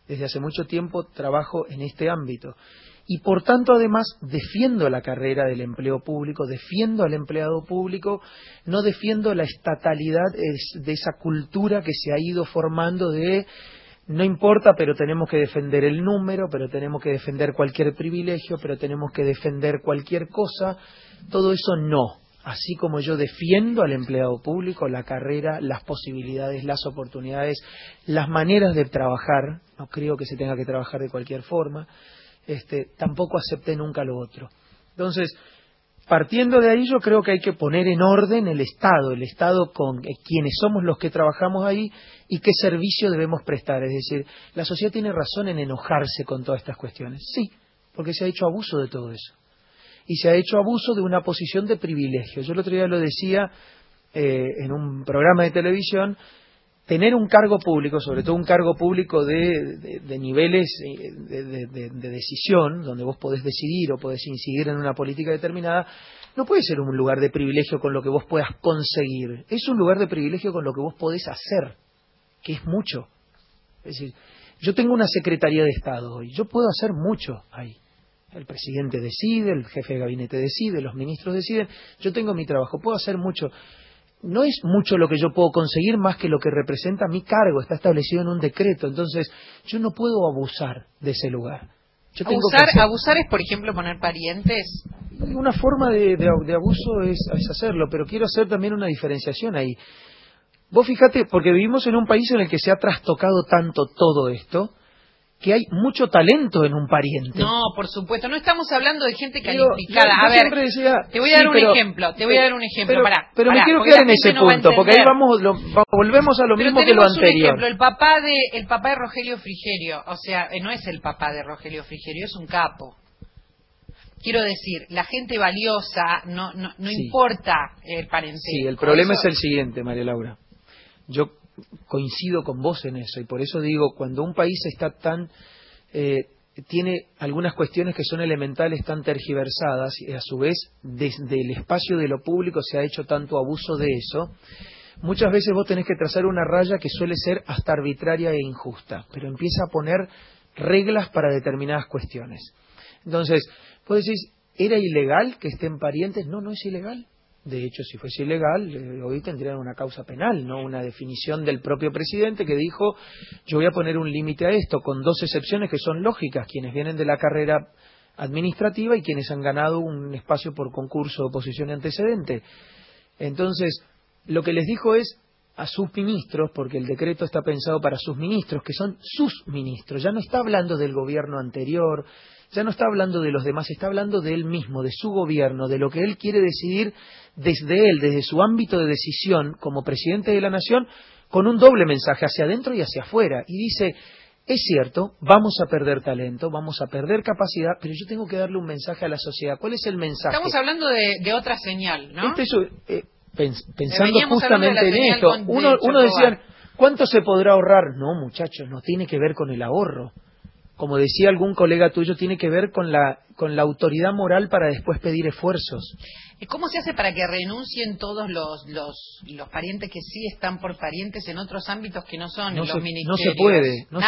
[SPEAKER 4] desde hace mucho tiempo trabajo en este ámbito. Y por tanto, además, defiendo la carrera del empleo público, defiendo al empleado público, no defiendo la estatalidad de esa cultura que se ha ido formando de no importa, pero tenemos que defender el número, pero tenemos que defender cualquier privilegio, pero tenemos que defender cualquier cosa. Todo eso no. Así como yo defiendo al empleado público, la carrera, las posibilidades, las oportunidades, las maneras de trabajar, no creo que se tenga que trabajar de cualquier forma, tampoco acepté nunca lo otro. Entonces, partiendo de ahí, yo creo que hay que poner en orden el Estado con quienes somos los que trabajamos ahí y qué servicio debemos prestar. Es decir, la sociedad tiene razón en enojarse con todas estas cuestiones. Sí, porque se ha hecho abuso de todo eso. Y se ha hecho abuso de una posición de privilegio. Yo el otro día lo decía en un programa de televisión, tener un cargo público, sobre todo un cargo público de niveles de decisión, donde vos podés decidir o podés incidir en una política determinada, no puede ser un lugar de privilegio con lo que vos puedas conseguir. Es un lugar de privilegio con lo que vos podés hacer, que es mucho. Es decir, yo tengo una Secretaría de Estado hoy, yo puedo hacer mucho ahí. El presidente decide, el jefe de gabinete decide, los ministros deciden, yo tengo mi trabajo, puedo hacer mucho. No es mucho lo que yo puedo conseguir más que lo que representa mi cargo, está establecido en un decreto, entonces yo no puedo abusar de ese lugar.
[SPEAKER 1] Abusar es, por ejemplo, poner parientes.
[SPEAKER 4] Una forma de abuso es hacerlo, pero quiero hacer también una diferenciación ahí. Vos fíjate, porque vivimos en un país en el que se ha trastocado tanto todo esto, que hay mucho talento en un pariente.
[SPEAKER 1] No, por supuesto, no estamos hablando de gente calificada. A ver, te voy a dar un ejemplo.
[SPEAKER 4] Pero me quiero quedar en ese punto, porque ahí volvemos a lo mismo que lo anterior.
[SPEAKER 1] Un ejemplo, el papá de Rogelio Frigerio, o sea, no es el papá de Rogelio Frigerio, es un capo. Quiero decir, la gente valiosa, no importa el parentesco.
[SPEAKER 4] Sí, el problema es el siguiente, María Laura. Yo coincido con vos en eso y por eso digo, cuando un país está tiene algunas cuestiones que son elementales tan tergiversadas y a su vez desde el espacio de lo público se ha hecho tanto abuso de eso, muchas veces vos tenés que trazar una raya que suele ser hasta arbitraria e injusta, pero empieza a poner reglas para determinadas cuestiones. Entonces, vos decís, ¿era ilegal que estén parientes? No, no es ilegal. De hecho, si fuese ilegal, hoy tendrían una causa penal, no una definición del propio presidente que dijo, yo voy a poner un límite a esto, con dos excepciones que son lógicas, quienes vienen de la carrera administrativa y quienes han ganado un espacio por concurso, oposición y antecedente. Entonces, lo que les dijo es a sus ministros, porque el decreto está pensado para sus ministros, que son sus ministros, ya no está hablando del gobierno anterior, ya no está hablando de los demás, está hablando de él mismo, de su gobierno, de lo que él quiere decidir desde su ámbito de decisión como presidente de la nación, con un doble mensaje hacia adentro y hacia afuera. Y dice, es cierto, vamos a perder talento, vamos a perder capacidad, pero yo tengo que darle un mensaje a la sociedad. ¿Cuál es el mensaje?
[SPEAKER 1] Estamos hablando de otra señal, ¿no?
[SPEAKER 4] Pensando justamente en esto, uno decía, ¿cuánto se podrá ahorrar? No, muchachos, no tiene que ver con el ahorro. Como decía algún colega tuyo, tiene que ver con la autoridad moral para después pedir esfuerzos.
[SPEAKER 1] ¿Cómo se hace para que renuncien todos los parientes que sí están por parientes en otros ámbitos que no son los ministerios?
[SPEAKER 4] No se puede. No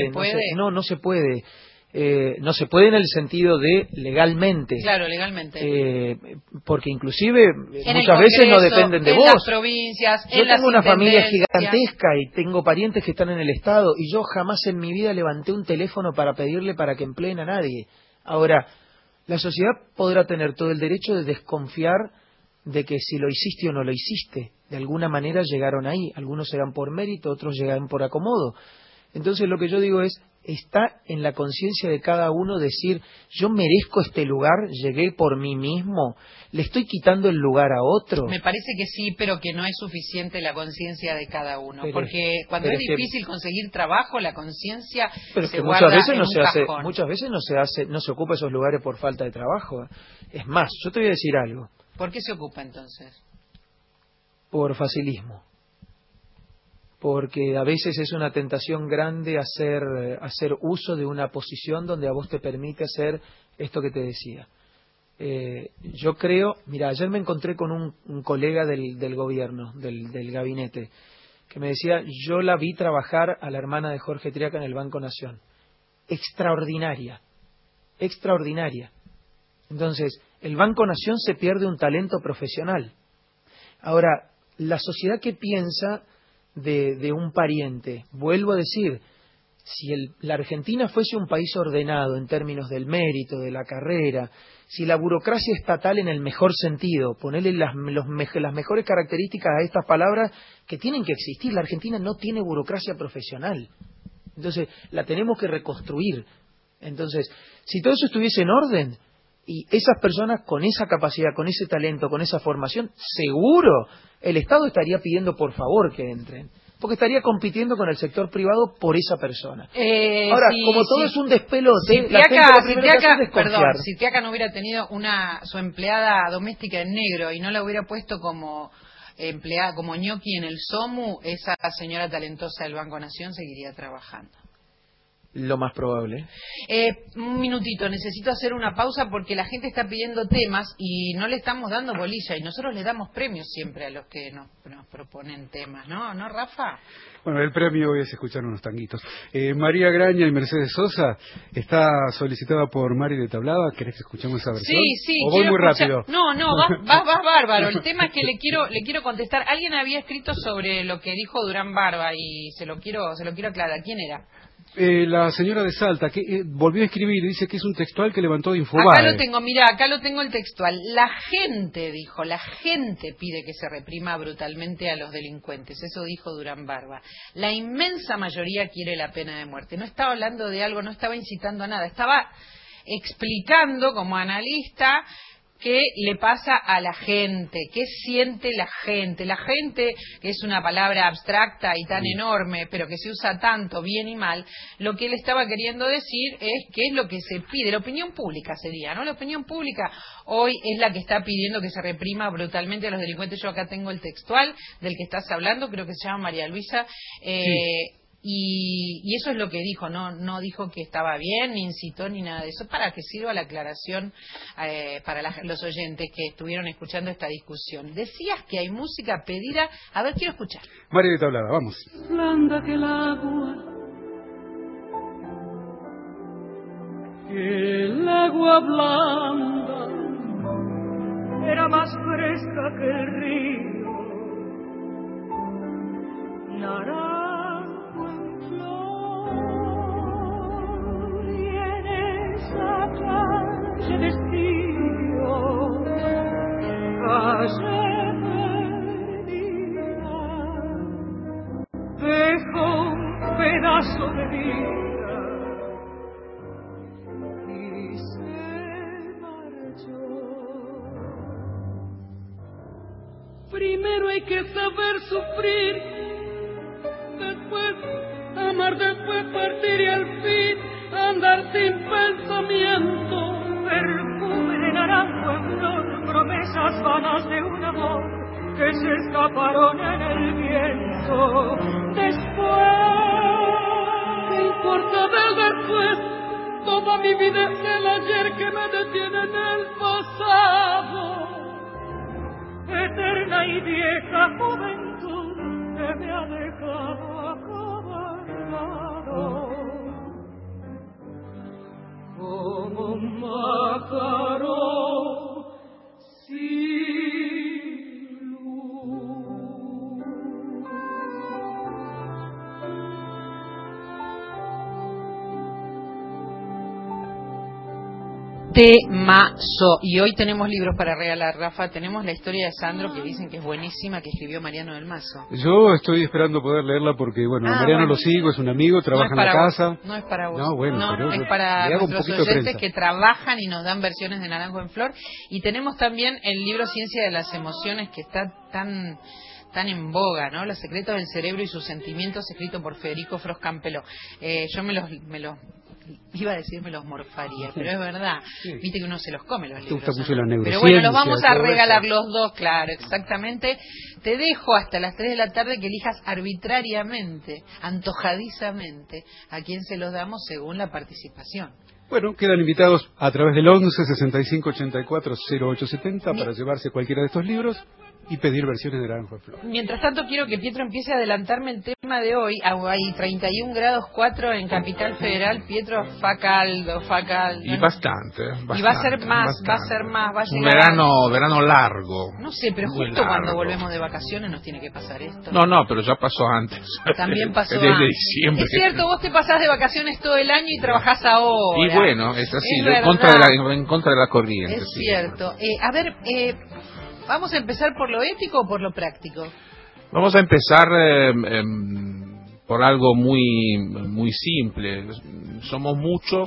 [SPEAKER 4] se puede. No se puede en el sentido de legalmente.
[SPEAKER 1] Claro, legalmente.
[SPEAKER 4] Porque inclusive muchas veces no dependen de vos.
[SPEAKER 1] En las provincias,
[SPEAKER 4] yo tengo una familia gigantesca y tengo parientes que están en el Estado y yo jamás en mi vida levanté un teléfono para pedirle para que empleen a nadie. Ahora, la sociedad podrá tener todo el derecho de desconfiar de que si lo hiciste o no lo hiciste. De alguna manera llegaron ahí. Algunos llegan por mérito, otros llegan por acomodo. Entonces lo que yo digo es, está en la conciencia de cada uno decir, yo merezco este lugar, llegué por mí mismo, le estoy quitando el lugar a otro.
[SPEAKER 1] Me parece que sí, pero que no es suficiente la conciencia de cada uno, porque cuando es difícil conseguir trabajo, la conciencia se guarda en un cajón.
[SPEAKER 4] Muchas veces no se ocupa esos lugares por falta de trabajo. Es más, yo te voy a decir algo.
[SPEAKER 1] ¿Por qué se ocupa entonces?
[SPEAKER 4] Por facilismo. Porque a veces es una tentación grande hacer uso de una posición donde a vos te permite hacer esto que te decía. Yo creo, mira, ayer me encontré con un colega del gobierno, del gabinete, que me decía, yo la vi trabajar a la hermana de Jorge Triaca en el Banco Nación. Extraordinaria, extraordinaria. Entonces, el Banco Nación se pierde un talento profesional. Ahora, la sociedad que piensa de un pariente, vuelvo a decir, si la Argentina fuese un país ordenado en términos del mérito, de la carrera, si la burocracia estatal en el mejor sentido, ponerle las mejores características a estas palabras que tienen que existir. La Argentina no tiene burocracia profesional. Entonces, la tenemos que reconstruir. Entonces, si todo eso estuviese en orden, y esas personas con esa capacidad, con ese talento, con esa formación, seguro el Estado estaría pidiendo por favor que entren. Porque estaría compitiendo con el sector privado por esa persona. Ahora,
[SPEAKER 1] sí,
[SPEAKER 4] como todo es un despelote,
[SPEAKER 1] si Triaca no hubiera tenido su empleada doméstica en negro y no la hubiera puesto como empleada, como ñoqui en el SOMU, esa señora talentosa del Banco Nación seguiría trabajando.
[SPEAKER 4] Lo más probable.
[SPEAKER 1] Un minutito, necesito hacer una pausa porque la gente está pidiendo temas y no le estamos dando bolilla y nosotros le damos premios siempre a los que nos proponen temas, ¿no, Rafa?
[SPEAKER 5] Bueno, el premio hoy es escuchar unos tanguitos. María Graña y Mercedes Sosa está solicitada por Mari de Tablada. ¿Querés que escuchemos esa versión?
[SPEAKER 1] Sí.
[SPEAKER 5] ¿O voy muy rápido?
[SPEAKER 1] No, vas bárbaro. El tema es que le quiero contestar. Alguien había escrito sobre lo que dijo Durán Barba y se lo quiero aclarar. ¿Quién era?
[SPEAKER 5] La señora de Salta, que volvió a escribir y dice que es un textual que levantó de Infobae.
[SPEAKER 1] Acá lo tengo el textual. La gente pide que se reprima brutalmente a los delincuentes. Eso dijo Durán Barba. La inmensa mayoría quiere la pena de muerte. No estaba hablando de algo, no estaba incitando a nada. Estaba explicando como analista qué le pasa a la gente, qué siente la gente. La gente, que es una palabra abstracta y tan enorme, pero que se usa tanto, bien y mal, lo que él estaba queriendo decir es qué es lo que se pide. La opinión pública sería, ¿no? La opinión pública hoy es la que está pidiendo que se reprima brutalmente a los delincuentes. Yo acá tengo el textual del que estás hablando, creo que se llama María Luisa,
[SPEAKER 5] sí.
[SPEAKER 1] Y eso es lo que dijo, no dijo que estaba bien, ni incitó, ni nada de eso, para que sirva la aclaración para los oyentes que estuvieron escuchando esta discusión. Decías que hay música pedida, a ver, quiero escuchar.
[SPEAKER 5] María de Tablada, vamos.
[SPEAKER 15] Blanda que el agua blanda, era más fresca que el río, naranjo en flor, y en esa calle de estío, calle perdida, dejó un pedazo de vida y se marchó. Primero hay que saber sufrir, después amar, después partir y al fin andar sin pensamiento. Perfume de naranjo en flor, promesas vanas de un amor que se escaparon en el viento. Después, ¿qué importa del después? Toda mi vida es el ayer que me detiene en el pasado. Eterna y vieja juventud que me ha dejado acobardado como un pájaro sin luz.
[SPEAKER 1] Temazo. Y hoy tenemos libros para regalar, Rafa. Tenemos la historia de Sandro, que dicen que es buenísima, que escribió Mariano del Mazo.
[SPEAKER 5] Yo estoy esperando poder leerla porque, Mariano lo sigo, es un amigo, trabaja en la casa.
[SPEAKER 1] No es para vos.
[SPEAKER 5] No,
[SPEAKER 1] es para nuestros oyentes que trabajan y nos dan versiones de Naranjo en Flor. Y tenemos también el libro Ciencia de las Emociones, que está tan en boga, ¿no? Los secretos del cerebro y sus sentimientos, escrito por Federico Fros Campelo. Yo me los iba a decir me los morfaría, pero es verdad. Sí. Viste que uno se los come los libros. Pero bueno, los vamos a regalar los dos, claro, exactamente. Te dejo hasta las 3 de la tarde que elijas arbitrariamente, antojadizamente, a quién se los damos según la participación.
[SPEAKER 5] Bueno, quedan invitados a través del 11 65 84 0870 para llevarse cualquiera de estos libros. Y pedir versiones de Naranjo de Flor.
[SPEAKER 1] Mientras tanto, quiero que Pietro empiece a adelantarme el tema de hoy. Hay 31 grados 4 en Capital Federal. Pietro, fa caldo.
[SPEAKER 16] Y bastante.
[SPEAKER 1] Y va a ser más, va a
[SPEAKER 16] llegar. Un verano largo.
[SPEAKER 1] No sé, pero justo cuando volvemos de vacaciones nos tiene que pasar esto.
[SPEAKER 16] No, pero ya pasó antes.
[SPEAKER 1] También pasó
[SPEAKER 16] desde
[SPEAKER 1] antes.
[SPEAKER 16] Diciembre.
[SPEAKER 1] Es cierto, vos te pasás de vacaciones todo el año y trabajás ahora.
[SPEAKER 16] Y bueno, es así, en contra de la corriente.
[SPEAKER 1] Es cierto. A ver, ¿vamos a empezar por lo ético o por lo práctico?
[SPEAKER 16] Vamos a empezar por algo muy simple. Somos muchos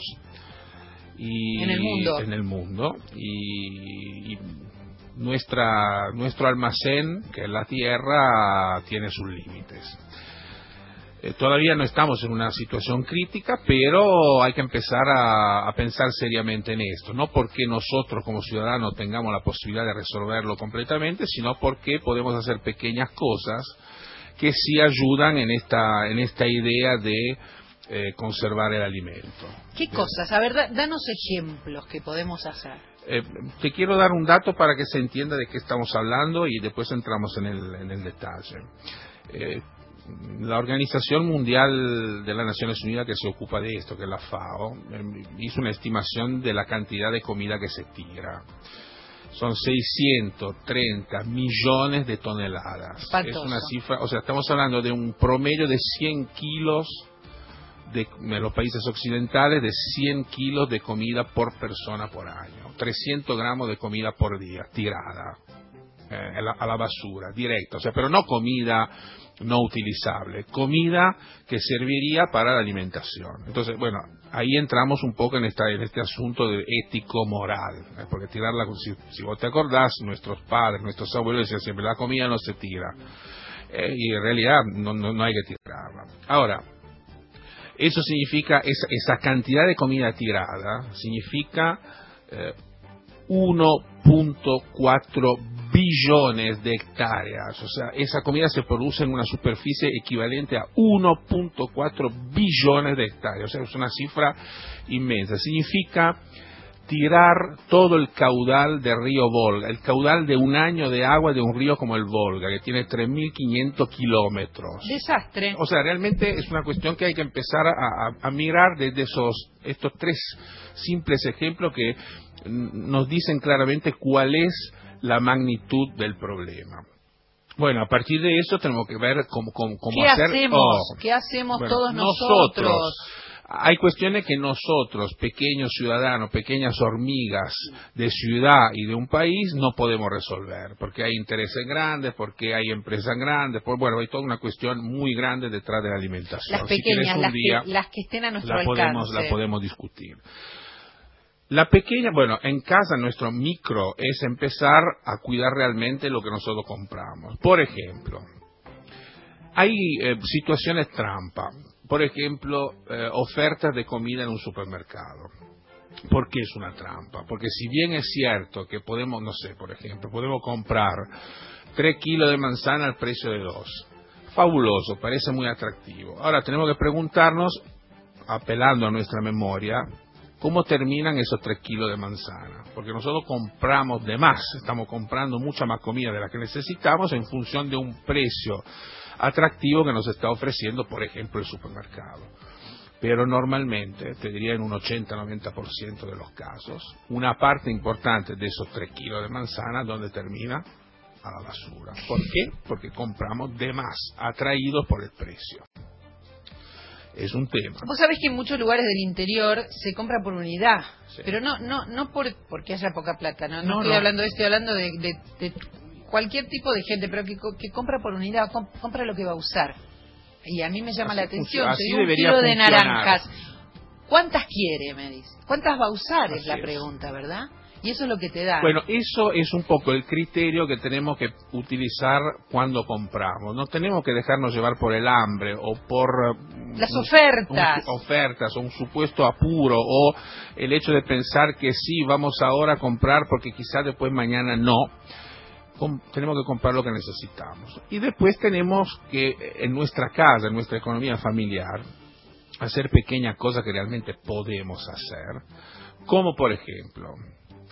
[SPEAKER 16] en el mundo y nuestro almacén, que es la Tierra, tiene sus límites. Todavía no estamos en una situación crítica, pero hay que empezar a pensar seriamente en esto. No porque nosotros como ciudadanos tengamos la posibilidad de resolverlo completamente, sino porque podemos hacer pequeñas cosas que sí ayudan en esta idea de conservar el alimento.
[SPEAKER 1] ¿Qué cosas? A ver, danos ejemplos que podemos hacer.
[SPEAKER 16] Te quiero dar un dato para que se entienda de qué estamos hablando y después entramos en el detalle. La Organización Mundial de las Naciones Unidas, que se ocupa de esto, que es la FAO, hizo una estimación de la cantidad de comida que se tira. Son 630 millones de toneladas.
[SPEAKER 1] Espantoso.
[SPEAKER 16] Es una cifra, o sea, estamos hablando de un promedio de 100 kilos en los países occidentales, de 100 kilos de comida por persona por año. 300 gramos de comida por día, tirada a la basura, directa. O sea, pero no comida no utilizable, comida que serviría para la alimentación. Entonces, bueno, ahí entramos un poco en este asunto de ético-moral, porque tirarla, si vos te acordás, nuestros padres, nuestros abuelos decían siempre, la comida no se tira, y en realidad no hay que tirarla. Ahora, eso significa, esa cantidad de comida tirada, significa 1.4 billones de hectáreas. O sea, esa comida se produce en una superficie equivalente a 1.4 billones de hectáreas. O sea, es una cifra inmensa. Significa tirar todo el caudal del río Volga, el caudal de un año de agua de un río como el Volga, que tiene 3.500 kilómetros.
[SPEAKER 1] Desastre.
[SPEAKER 16] O sea, realmente es una cuestión que hay que empezar a mirar desde estos tres simples ejemplos que nos dicen claramente cuál es la magnitud del problema. Bueno, a partir de eso tenemos que ver cómo hacer.
[SPEAKER 1] ¿Qué hacemos
[SPEAKER 16] bueno,
[SPEAKER 1] todos nosotros?
[SPEAKER 16] Hay cuestiones que nosotros, pequeños ciudadanos, pequeñas hormigas de ciudad y de un país, no podemos resolver, porque hay intereses grandes, porque hay empresas grandes, bueno, hay toda una cuestión muy grande detrás de la alimentación.
[SPEAKER 1] Las pequeñas, las que estén a nuestro alcance.
[SPEAKER 16] La podemos discutir. La pequeña, bueno, en casa nuestro micro es empezar a cuidar realmente lo que nosotros compramos. Por ejemplo, hay situaciones trampa. Por ejemplo, ofertas de comida en un supermercado. ¿Por qué es una trampa? Porque si bien es cierto que podemos, no sé, por ejemplo, podemos comprar 3 kilos de manzana al precio de 2. Fabuloso, parece muy atractivo. Ahora tenemos que preguntarnos, apelando a nuestra memoria, ¿cómo terminan esos 3 kilos de manzana? Porque nosotros compramos de más, estamos comprando mucha más comida de la que necesitamos en función de un precio atractivo que nos está ofreciendo, por ejemplo, el supermercado. Pero normalmente, te diría en un 80-90% de los casos, una parte importante de esos 3 kilos de manzana, ¿dónde termina? A la basura. ¿Por qué? Porque compramos de más, atraídos por el precio. Es un tema.
[SPEAKER 1] Vos sabés que en muchos lugares del interior se compra por unidad, sí. Pero no porque haya poca plata, no estoy hablando de estoy hablando de cualquier tipo de gente, pero que compra por unidad, compra lo que va a usar. Y a mí me llama la atención,
[SPEAKER 16] así
[SPEAKER 1] un kilo de naranjas, ¿cuántas quiere? Me dice. ¿Cuántas va a usar? Es la pregunta, ¿verdad? Y eso es lo que te da.
[SPEAKER 16] Bueno, eso es un poco el criterio que tenemos que utilizar cuando compramos. No tenemos que dejarnos llevar por el hambre o por
[SPEAKER 1] las ofertas
[SPEAKER 16] o un supuesto apuro o el hecho de pensar que sí, vamos ahora a comprar porque quizás después mañana no. Tenemos que comprar lo que necesitamos. Y después tenemos que, en nuestra casa, en nuestra economía familiar, hacer pequeñas cosas que realmente podemos hacer. Como por ejemplo,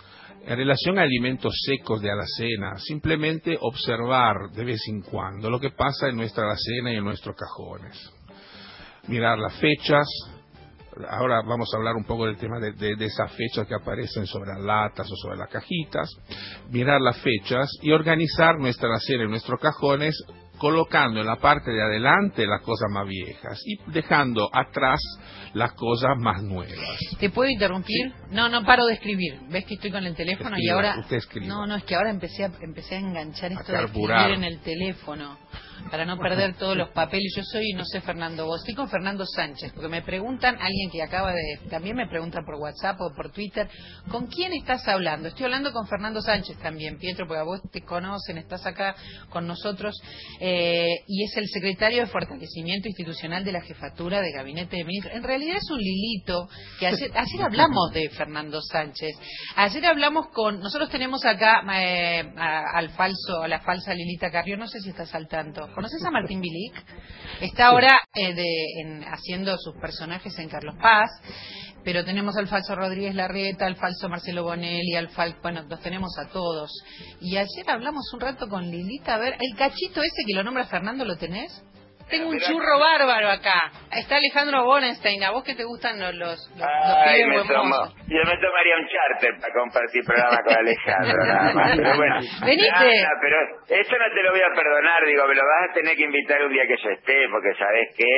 [SPEAKER 16] En relación a alimentos secos de alacena, simplemente observar de vez en cuando lo que pasa en nuestra alacena y en nuestros cajones. Mirar las fechas. Ahora vamos a hablar un poco del tema de esas fechas que aparecen sobre las latas o sobre las cajitas. Mirar las fechas y organizar nuestra alacena y nuestros cajones, colocando en la parte de adelante las cosas más viejas y dejando atrás las cosas más nuevas.
[SPEAKER 1] ¿Te puedo interrumpir? Sí. No paro de escribir. ¿Ves que estoy con el teléfono?
[SPEAKER 16] Escriba,
[SPEAKER 1] y ahora
[SPEAKER 16] usted escriba.
[SPEAKER 1] No, es que ahora empecé a enganchar esto de escribir en el teléfono para no perder todos los papeles. Yo soy, no sé, Fernando, vos. Estoy con Fernando Sánchez, porque me preguntan, alguien que también me pregunta por WhatsApp o por Twitter, ¿con quién estás hablando? Estoy hablando con Fernando Sánchez también, Pietro, porque a vos te conocen, estás acá con nosotros, y es el secretario de Fortalecimiento Institucional de la Jefatura de Gabinete de Ministros. En realidad es un Lilito, que ayer hablamos de Fernando Sánchez. Ayer hablamos nosotros tenemos acá a la falsa Lilita Carrió, no sé si estás al tanto. ¿Conoces a Martín Bilic? Está ahora haciendo sus personajes en Carlos Paz, pero tenemos al falso Rodríguez Larreta, al falso Marcelo Bonelli, bueno, los tenemos a todos. Y ayer hablamos un rato con Lilita, a ver, el cachito ese que lo nombra Fernando, ¿lo tenés? Tengo un churro bárbaro acá. Está Alejandro Borenstein. ¿A vos que te gustan los pibes huevosos?
[SPEAKER 18] Yo me tomaría un charter para compartir programa con Alejandro, nada más. Pero bueno,
[SPEAKER 1] venite.
[SPEAKER 18] Pero eso no te lo voy a perdonar, digo, me lo vas a tener que invitar un día que yo esté, porque ¿sabés qué?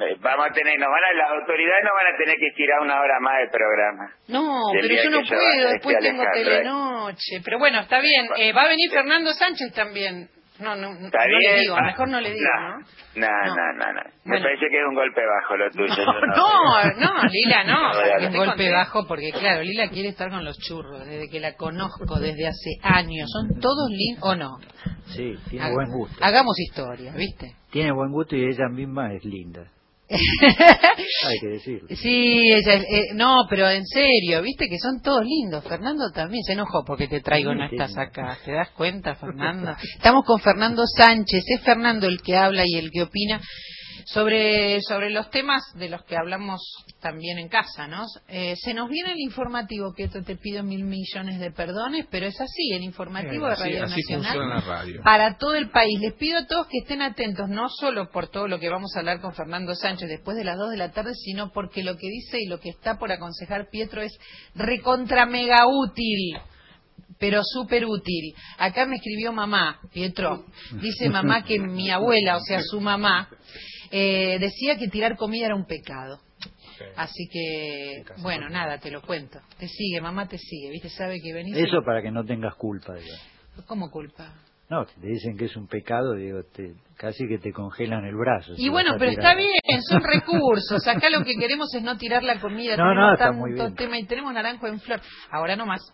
[SPEAKER 18] Las autoridades nos van a tener que estirar una hora más del programa.
[SPEAKER 1] No, pero yo no puedo, después tengo Telenoche. Pero bueno, está bien. Va a venir Fernando Sánchez también. No le digo, mejor no le digo, ¿no?
[SPEAKER 18] No. Me parece que es un golpe bajo lo tuyo.
[SPEAKER 1] No, Lila, no. Un golpe bajo porque, claro, Lila quiere estar con los churros, desde que la conozco, desde hace años. ¿Son todos lindos o no?
[SPEAKER 3] Sí, tiene buen gusto.
[SPEAKER 1] Hagamos historia, ¿viste?
[SPEAKER 3] Tiene buen gusto y ella misma es linda. Hay que decirlo.
[SPEAKER 1] Sí, no, pero en serio, viste que son todos lindos. Fernando también se enojó porque te traigo, no estás acá. ¿Te das cuenta, Fernando? Estamos con Fernando Sánchez. Es Fernando el que habla y el que opina sobre los temas de los que hablamos también en casa, ¿no? Se nos viene el informativo, Pietro, te pido 1.000 millones de perdones, pero es así, el informativo de Radio Nacional para todo el país. Les pido a todos que estén atentos, no solo por todo lo que vamos a hablar con Fernando Sánchez después de las 2 de la tarde, sino porque lo que dice y lo que está por aconsejar Pietro es recontra mega útil. Pero súper útil. Acá me escribió mamá, Pietro. Dice mamá que mi abuela, o sea, su mamá, decía que tirar comida era un pecado. Así que, bueno, nada, te lo cuento. Te sigue, mamá te sigue, ¿viste? Sabe que venís.
[SPEAKER 3] Eso para que no tengas culpa, digo.
[SPEAKER 1] ¿Cómo culpa?
[SPEAKER 3] No, te dicen que es un pecado, digo, casi que te congelan el brazo.
[SPEAKER 1] Y bueno, pero está bien, son recursos. Acá lo que queremos es no tirar la comida.
[SPEAKER 3] No, está muy bien.
[SPEAKER 1] Tema, y tenemos naranjo en flor. Ahora no más.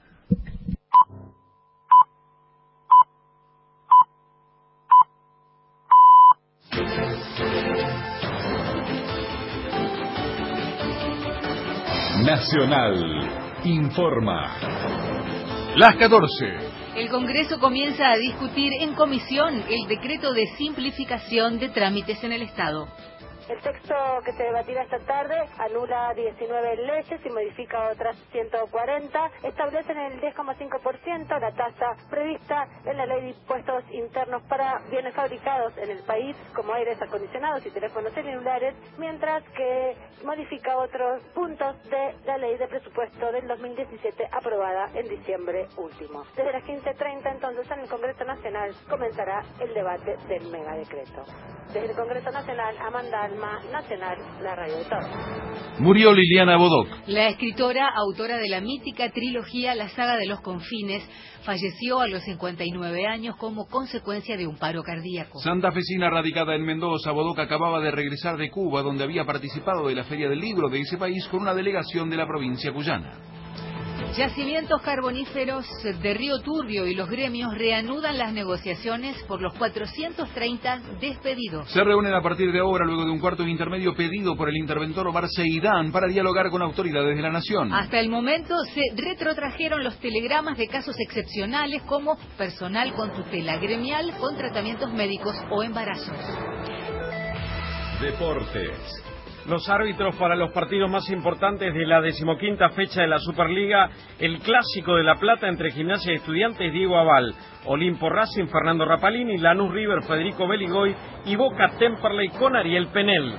[SPEAKER 6] Nacional informa. Las 14.
[SPEAKER 7] El Congreso comienza a discutir en comisión el decreto de simplificación de trámites en el Estado.
[SPEAKER 9] El texto que se debatirá esta tarde anula 19 leyes y modifica otras 140. Establecen el 10,5% la tasa prevista en la Ley de Impuestos Internos para bienes fabricados en el país, como aires acondicionados y teléfonos celulares, mientras que modifica otros puntos de la Ley de Presupuesto del 2017 aprobada en diciembre último. Desde las 15:30 entonces en el Congreso Nacional comenzará el debate del megadecreto. Desde el Congreso Nacional, Amanda Alma, Nacional, la radio de todos.
[SPEAKER 6] Murió Liliana Bodoc.
[SPEAKER 7] La escritora, autora de la mítica trilogía La saga de los confines, falleció a los 59 años como consecuencia de un paro cardíaco.
[SPEAKER 6] Santafesina radicada en Mendoza, Bodoc acababa de regresar de Cuba, donde había participado de la Feria del Libro de ese país con una delegación de la provincia cuyana.
[SPEAKER 7] Yacimientos carboníferos de Río Turbio y los gremios reanudan las negociaciones por los 430 despedidos.
[SPEAKER 6] Se reúnen a partir de ahora luego de un cuarto intermedio pedido por el interventor Omar Seidán para dialogar con autoridades de la nación.
[SPEAKER 7] Hasta el momento se retrotrajeron los telegramas de casos excepcionales como personal con tutela gremial con tratamientos médicos o embarazos.
[SPEAKER 6] Deportes.
[SPEAKER 10] Los árbitros para los partidos más importantes de la 15ª fecha de la Superliga, el Clásico de La Plata entre Gimnasia y Estudiantes, Diego Aval, Olimpo Racing, Fernando Rapalini, Lanús River, Federico Beligoy y Boca Temperley con Ariel Penel.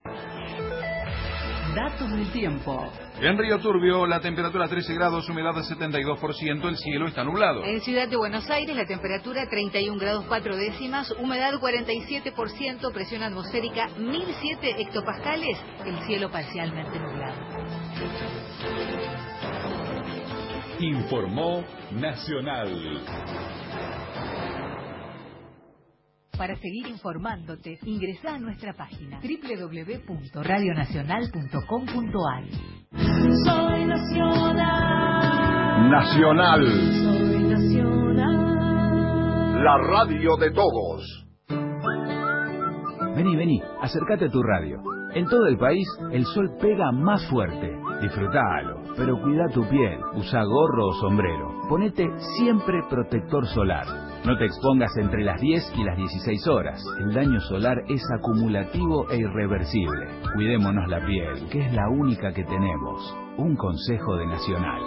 [SPEAKER 7] Datos del tiempo.
[SPEAKER 6] En Río Turbio, la temperatura 13 grados, humedad del 72%, el cielo está nublado.
[SPEAKER 7] En Ciudad de Buenos Aires, la temperatura 31 grados 4 décimas, humedad 47%, presión atmosférica 1007 hectopascales, el cielo parcialmente nublado.
[SPEAKER 12] Informó Nacional.
[SPEAKER 7] Para seguir informándote, ingresa a nuestra página www.radionacional.com.ar.
[SPEAKER 15] Soy nacional.
[SPEAKER 19] Nacional.
[SPEAKER 15] Soy nacional.
[SPEAKER 19] La radio de todos.
[SPEAKER 11] Vení, acércate a tu radio. En todo el país, el sol pega más fuerte. Disfrutalo, pero cuida tu piel. Usa gorro o sombrero. Ponete siempre protector solar. No te expongas entre las 10 y las 16 horas. El daño solar es acumulativo e irreversible. Cuidémonos la piel, que es la única que tenemos. Un consejo de Nacional.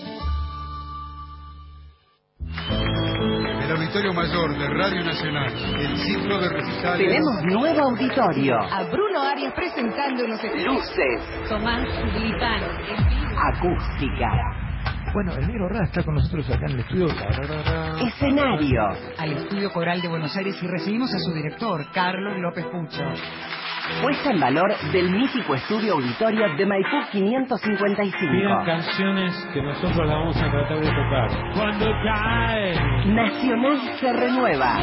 [SPEAKER 5] El Auditorio Mayor de Radio Nacional, el ciclo de recitales.
[SPEAKER 14] Tenemos nuevo auditorio.
[SPEAKER 7] A Bruno Arias presentando los
[SPEAKER 14] Luces.
[SPEAKER 7] Tomás Lipano.
[SPEAKER 14] Acústica.
[SPEAKER 4] Bueno, el Negro Ra está con nosotros acá en el estudio.
[SPEAKER 14] Escenario.
[SPEAKER 20] Al Estudio Coral de Buenos Aires y recibimos a su director, Carlos López Pucho.
[SPEAKER 14] Puesta en valor del mítico estudio auditorio de Maipú 555.
[SPEAKER 21] Pidan canciones que nosotros las vamos a tratar de tocar. Cuando cae.
[SPEAKER 14] Nacional se renueva.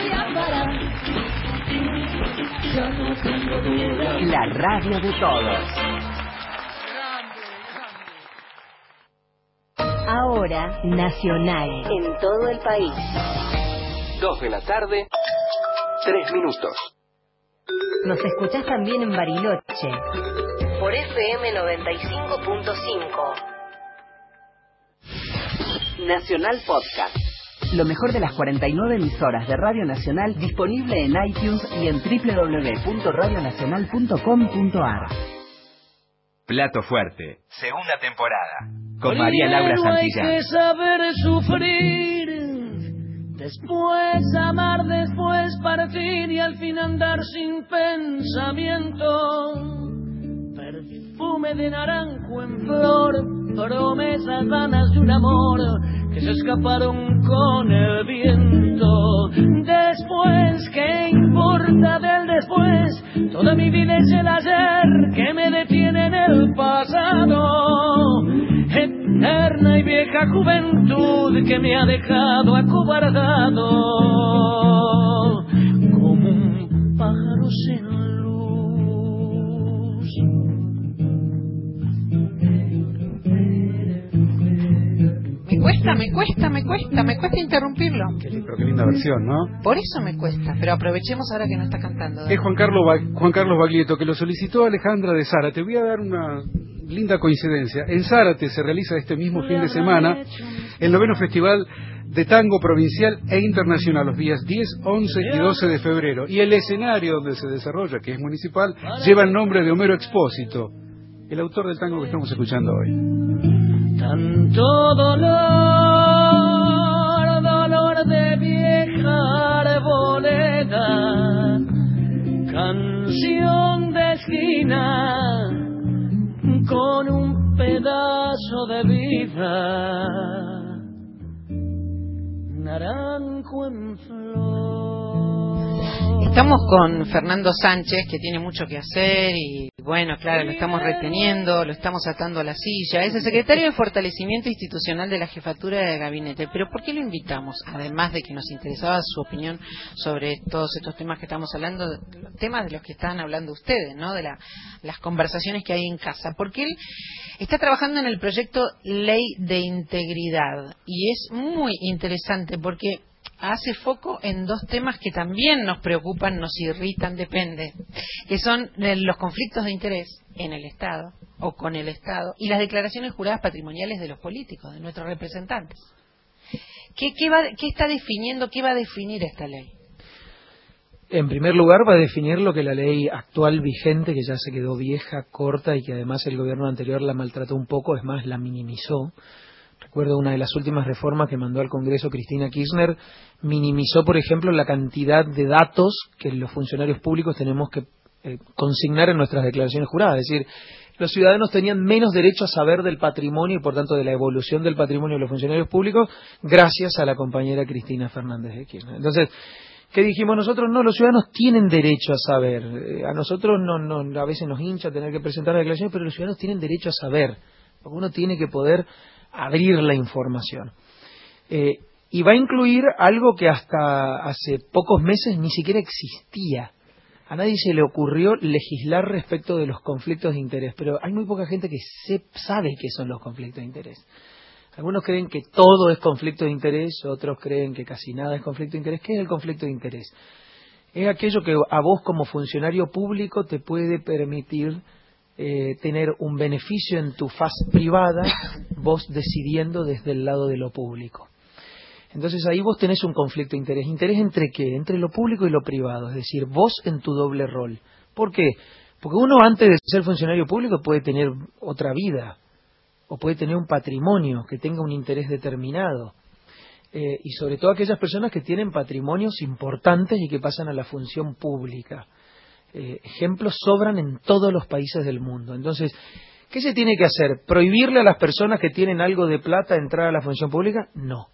[SPEAKER 14] La radio de todos.
[SPEAKER 13] Ahora, Nacional, en todo el país.
[SPEAKER 12] 2 de la tarde, 3 minutos.
[SPEAKER 13] Nos escuchás también en Bariloche, por FM 95.5.
[SPEAKER 14] Nacional Podcast. Lo mejor de las 49 emisoras de Radio Nacional disponible en iTunes y en www.radionacional.com.ar.
[SPEAKER 12] Plato Fuerte, segunda temporada. Con María Laura Santillán.
[SPEAKER 15] Hay que saber sufrir, después amar, después partir y al fin andar sin pensamiento. Perfume de naranjo en flor, promesas vanas de un amor que se escaparon con el viento. Después, ¿qué importa del después? Toda mi vida es el ayer que me detiene en el pasado. Eterna y vieja juventud que me ha dejado acobardado como un pájaro sin luz.
[SPEAKER 1] Me cuesta interrumpirlo.
[SPEAKER 5] Pero qué linda versión, ¿no?
[SPEAKER 1] Por eso me cuesta, pero aprovechemos ahora que no está cantando.
[SPEAKER 5] Es Juan Carlos Baglietto, que lo solicitó Alejandra de Zárate. Voy a dar una linda coincidencia. En Zárate se realiza este mismo fin de semana el 9º Festival de Tango Provincial e Internacional, los días 10, 11 y 12 de febrero. Y el escenario donde se desarrolla, que es municipal, lleva el nombre de Homero Expósito, el autor del tango que estamos escuchando hoy.
[SPEAKER 15] Tanto dolor de vieja arboleda, canción de esquina con un pedazo de vida, naranjo en flor.
[SPEAKER 1] Estamos con Fernando Sánchez, que tiene mucho que hacer y, bueno, claro, lo estamos reteniendo, lo estamos atando a la silla. Es el secretario de Fortalecimiento Institucional de la Jefatura de Gabinete. Pero ¿por qué lo invitamos? Además de que nos interesaba su opinión sobre todos estos temas que estamos hablando, temas de los que están hablando ustedes, ¿no? De las conversaciones que hay en casa. Porque él está trabajando en el proyecto Ley de Integridad. Y es muy interesante porque hace foco en dos temas que también nos preocupan, nos irritan, depende, que son los conflictos de interés en el Estado o con el Estado y las declaraciones juradas patrimoniales de los políticos, de nuestros representantes. ¿Qué está definiendo, qué va a definir esta ley?
[SPEAKER 4] En primer lugar, va a definir lo que la ley actual vigente, que ya se quedó vieja, corta y que además el gobierno anterior la maltrató un poco, es más, la minimizó. Recuerdo una de las últimas reformas que mandó al Congreso Cristina Kirchner, minimizó, por ejemplo, la cantidad de datos que los funcionarios públicos tenemos que consignar en nuestras declaraciones juradas. Es decir, los ciudadanos tenían menos derecho a saber del patrimonio y, por tanto, de la evolución del patrimonio de los funcionarios públicos gracias a la compañera Cristina Fernández de Kirchner. Entonces, ¿qué dijimos nosotros? No, los ciudadanos tienen derecho a saber. A nosotros a veces nos hincha tener que presentar declaraciones, pero los ciudadanos tienen derecho a saber, porque uno tiene que poder abrir la información. Y va a incluir algo que hasta hace pocos meses ni siquiera existía. A nadie se le ocurrió legislar respecto de los conflictos de interés, pero hay muy poca gente que sabe qué son los conflictos de interés. Algunos creen que todo es conflicto de interés, otros creen que casi nada es conflicto de interés. ¿Qué es el conflicto de interés? Es aquello que a vos como funcionario público te puede permitir tener un beneficio en tu faz privada, vos decidiendo desde el lado de lo público. Entonces ahí vos tenés un conflicto de interés. ¿Interés entre qué? Entre lo público y lo privado, es decir, vos en tu doble rol. ¿Por qué? Porque uno antes de ser funcionario público puede tener otra vida, o puede tener un patrimonio que tenga un interés determinado. Y sobre todo aquellas personas que tienen patrimonios importantes y que pasan a la función pública. Ejemplos sobran en todos los países del mundo. Entonces, ¿qué se tiene que hacer? ¿Prohibirle a las personas que tienen algo de plata entrar a la función pública? No.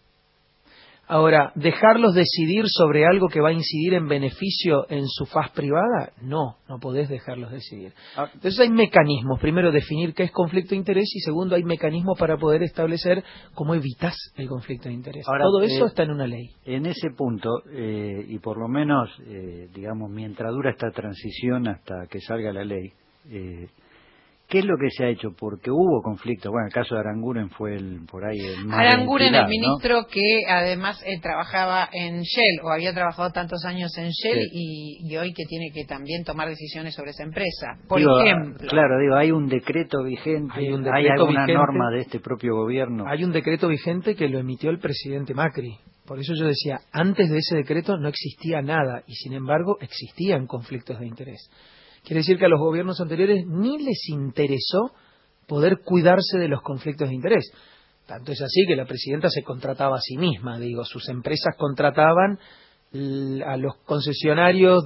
[SPEAKER 4] Ahora, ¿dejarlos decidir sobre algo que va a incidir en beneficio en su faz privada? No podés dejarlos decidir. Entonces hay mecanismos. Primero, definir qué es conflicto de interés y segundo, hay mecanismos para poder establecer cómo evitas el conflicto de interés. Ahora, todo eso está en una ley.
[SPEAKER 3] En ese punto, y por lo menos, digamos, mientras dura esta transición hasta que salga la ley, ¿qué es lo que se ha hecho? Porque hubo conflicto. Bueno, el caso de Aranguren fue por ahí el más
[SPEAKER 1] Aranguren, el
[SPEAKER 3] ¿no?
[SPEAKER 1] ministro que además trabajaba en Shell, o había trabajado tantos años en Shell,
[SPEAKER 3] sí.
[SPEAKER 1] y hoy que tiene que también tomar decisiones sobre esa empresa. Por ejemplo.
[SPEAKER 3] Claro, hay un decreto vigente, hay alguna norma de este propio gobierno.
[SPEAKER 4] Hay un decreto vigente que lo emitió el presidente Macri. Por eso yo decía, antes de ese decreto no existía nada, y sin embargo existían conflictos de interés. Quiere decir que a los gobiernos anteriores ni les interesó poder cuidarse de los conflictos de interés. Tanto es así que la presidenta se contrataba a sí misma, sus empresas contrataban a los concesionarios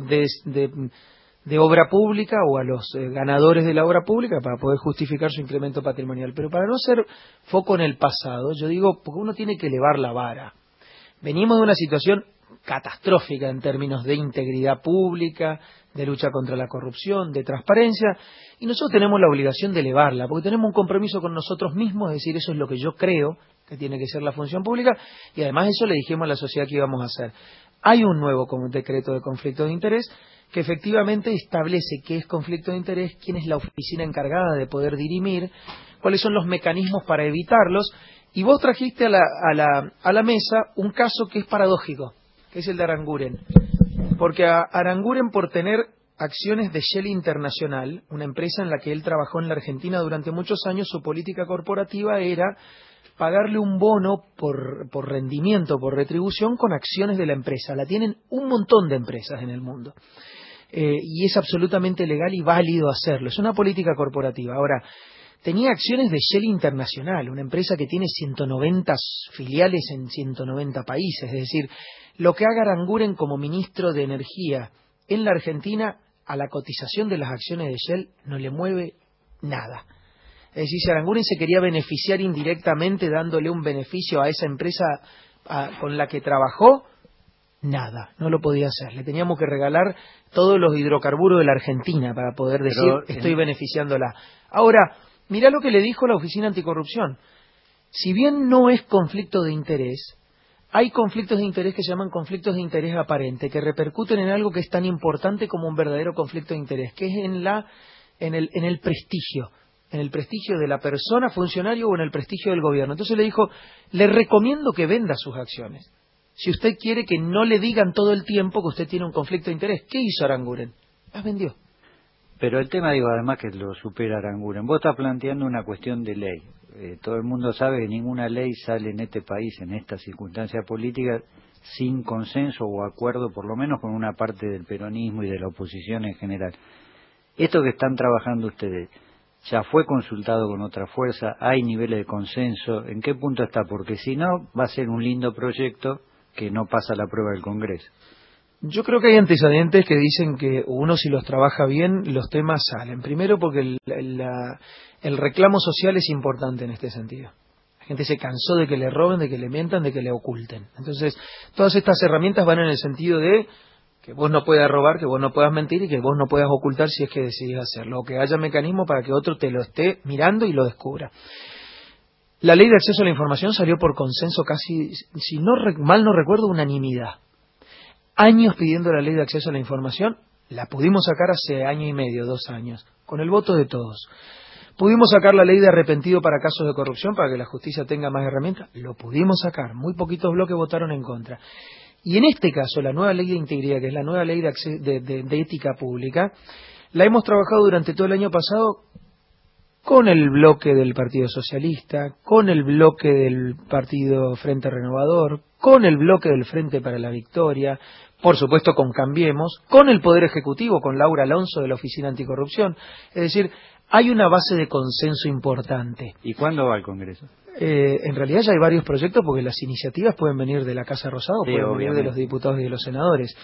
[SPEAKER 4] de obra pública o a los ganadores de la obra pública para poder justificar su incremento patrimonial. Pero para no ser foco en el pasado, yo digo, porque uno tiene que elevar la vara. Venimos de una situación catastrófica en términos de integridad pública, de lucha contra la corrupción, de transparencia, y nosotros tenemos la obligación de elevarla, porque tenemos un compromiso con nosotros mismos, es decir, eso es lo que yo creo que tiene que ser la función pública, y además eso le dijimos a la sociedad que íbamos a hacer. Hay un nuevo decreto de conflicto de interés que efectivamente establece qué es conflicto de interés, quién es la oficina encargada de poder dirimir, cuáles son los mecanismos para evitarlos, y vos trajiste a la mesa un caso que es paradójico, que es el de Aranguren. Porque a Aranguren, por tener acciones de Shell Internacional, una empresa en la que él trabajó en la Argentina durante muchos años, su política corporativa era pagarle un bono por rendimiento, por retribución, con acciones de la empresa. La tienen un montón de empresas en el mundo. Y es absolutamente legal y válido hacerlo. Es una política corporativa. Ahora, tenía acciones de Shell Internacional, una empresa que tiene 190 filiales en 190 países. Es decir, lo que haga Aranguren como ministro de Energía en la Argentina, a la cotización de las acciones de Shell no le mueve nada. Es decir, si Aranguren se quería beneficiar indirectamente dándole un beneficio a esa empresa con la que trabajó, nada, no lo podía hacer. Le teníamos que regalar todos los hidrocarburos de la Argentina para poder decir, estoy beneficiándola. Ahora, mirá lo que le dijo la Oficina Anticorrupción. Si bien no es conflicto de interés, hay conflictos de interés que se llaman conflictos de interés aparente, que repercuten en algo que es tan importante como un verdadero conflicto de interés, que es en el prestigio de la persona, funcionario, o en el prestigio del gobierno. Entonces le dijo, le recomiendo que venda sus acciones. Si usted quiere que no le digan todo el tiempo que usted tiene un conflicto de interés. ¿Qué hizo Aranguren? Las vendió.
[SPEAKER 3] Pero el tema, además que lo supera Aranguren. Vos estás planteando una cuestión de ley. Todo el mundo sabe que ninguna ley sale en este país, en estas circunstancias políticas, sin consenso o acuerdo, por lo menos con una parte del peronismo y de la oposición en general. Esto que están trabajando ustedes, ¿ya fue consultado con otra fuerza? ¿Hay niveles de consenso? ¿En qué punto está? Porque si no, va a ser un lindo proyecto que no pasa la prueba del Congreso.
[SPEAKER 4] Yo creo que hay antecedentes que dicen que uno, si los trabaja bien, los temas salen. Primero porque el reclamo social es importante en este sentido. La gente se cansó de que le roben, de que le mientan, de que le oculten. Entonces, todas estas herramientas van en el sentido de que vos no puedas robar, que vos no puedas mentir y que vos no puedas ocultar si es que decidís hacerlo. O que haya mecanismo para que otro te lo esté mirando y lo descubra. La ley de acceso a la información salió por consenso casi, si no mal no recuerdo, unanimidad. Años pidiendo la ley de acceso a la información, la pudimos sacar hace año y medio, 2 años, con el voto de todos. Pudimos sacar la ley de arrepentido para casos de corrupción, para que la justicia tenga más herramientas, lo pudimos sacar, muy poquitos bloques votaron en contra. Y en este caso, la nueva ley de integridad, que es la nueva ley de ética pública, la hemos trabajado durante todo el año pasado con el bloque del Partido Socialista, con el bloque del Partido Frente Renovador, con el bloque del Frente para la Victoria, por supuesto con Cambiemos, con el Poder Ejecutivo, con Laura Alonso de la Oficina Anticorrupción. Es decir, hay una base de consenso importante.
[SPEAKER 3] ¿Y cuándo va al Congreso?
[SPEAKER 4] En realidad ya hay varios proyectos porque las iniciativas pueden venir de la Casa Rosada o pueden venir de los diputados y de los senadores.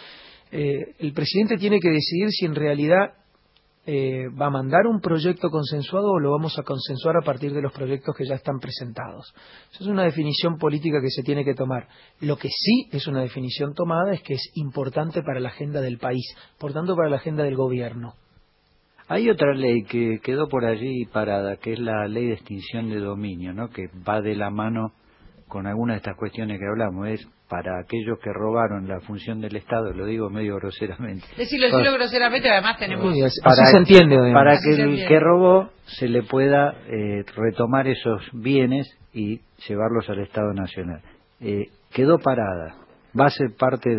[SPEAKER 4] El presidente tiene que decidir si en realidad va a mandar un proyecto consensuado o lo vamos a consensuar a partir de los proyectos que ya están presentados. Esa es una definición política que se tiene que tomar. Lo que sí es una definición tomada es que es importante para la agenda del país, por tanto para la agenda del gobierno.
[SPEAKER 3] Hay otra ley que quedó por allí parada, que es la ley de extinción de dominio, ¿no? Que va de la mano con algunas de estas cuestiones que hablamos. Es para aquellos que robaron la función del Estado, lo digo medio groseramente.
[SPEAKER 1] Decirlo groseramente, además tenemos...
[SPEAKER 4] Sí, así se entiende.
[SPEAKER 3] Para que el que robó se le pueda retomar esos bienes y llevarlos al Estado Nacional. Quedó parada. Va a ser parte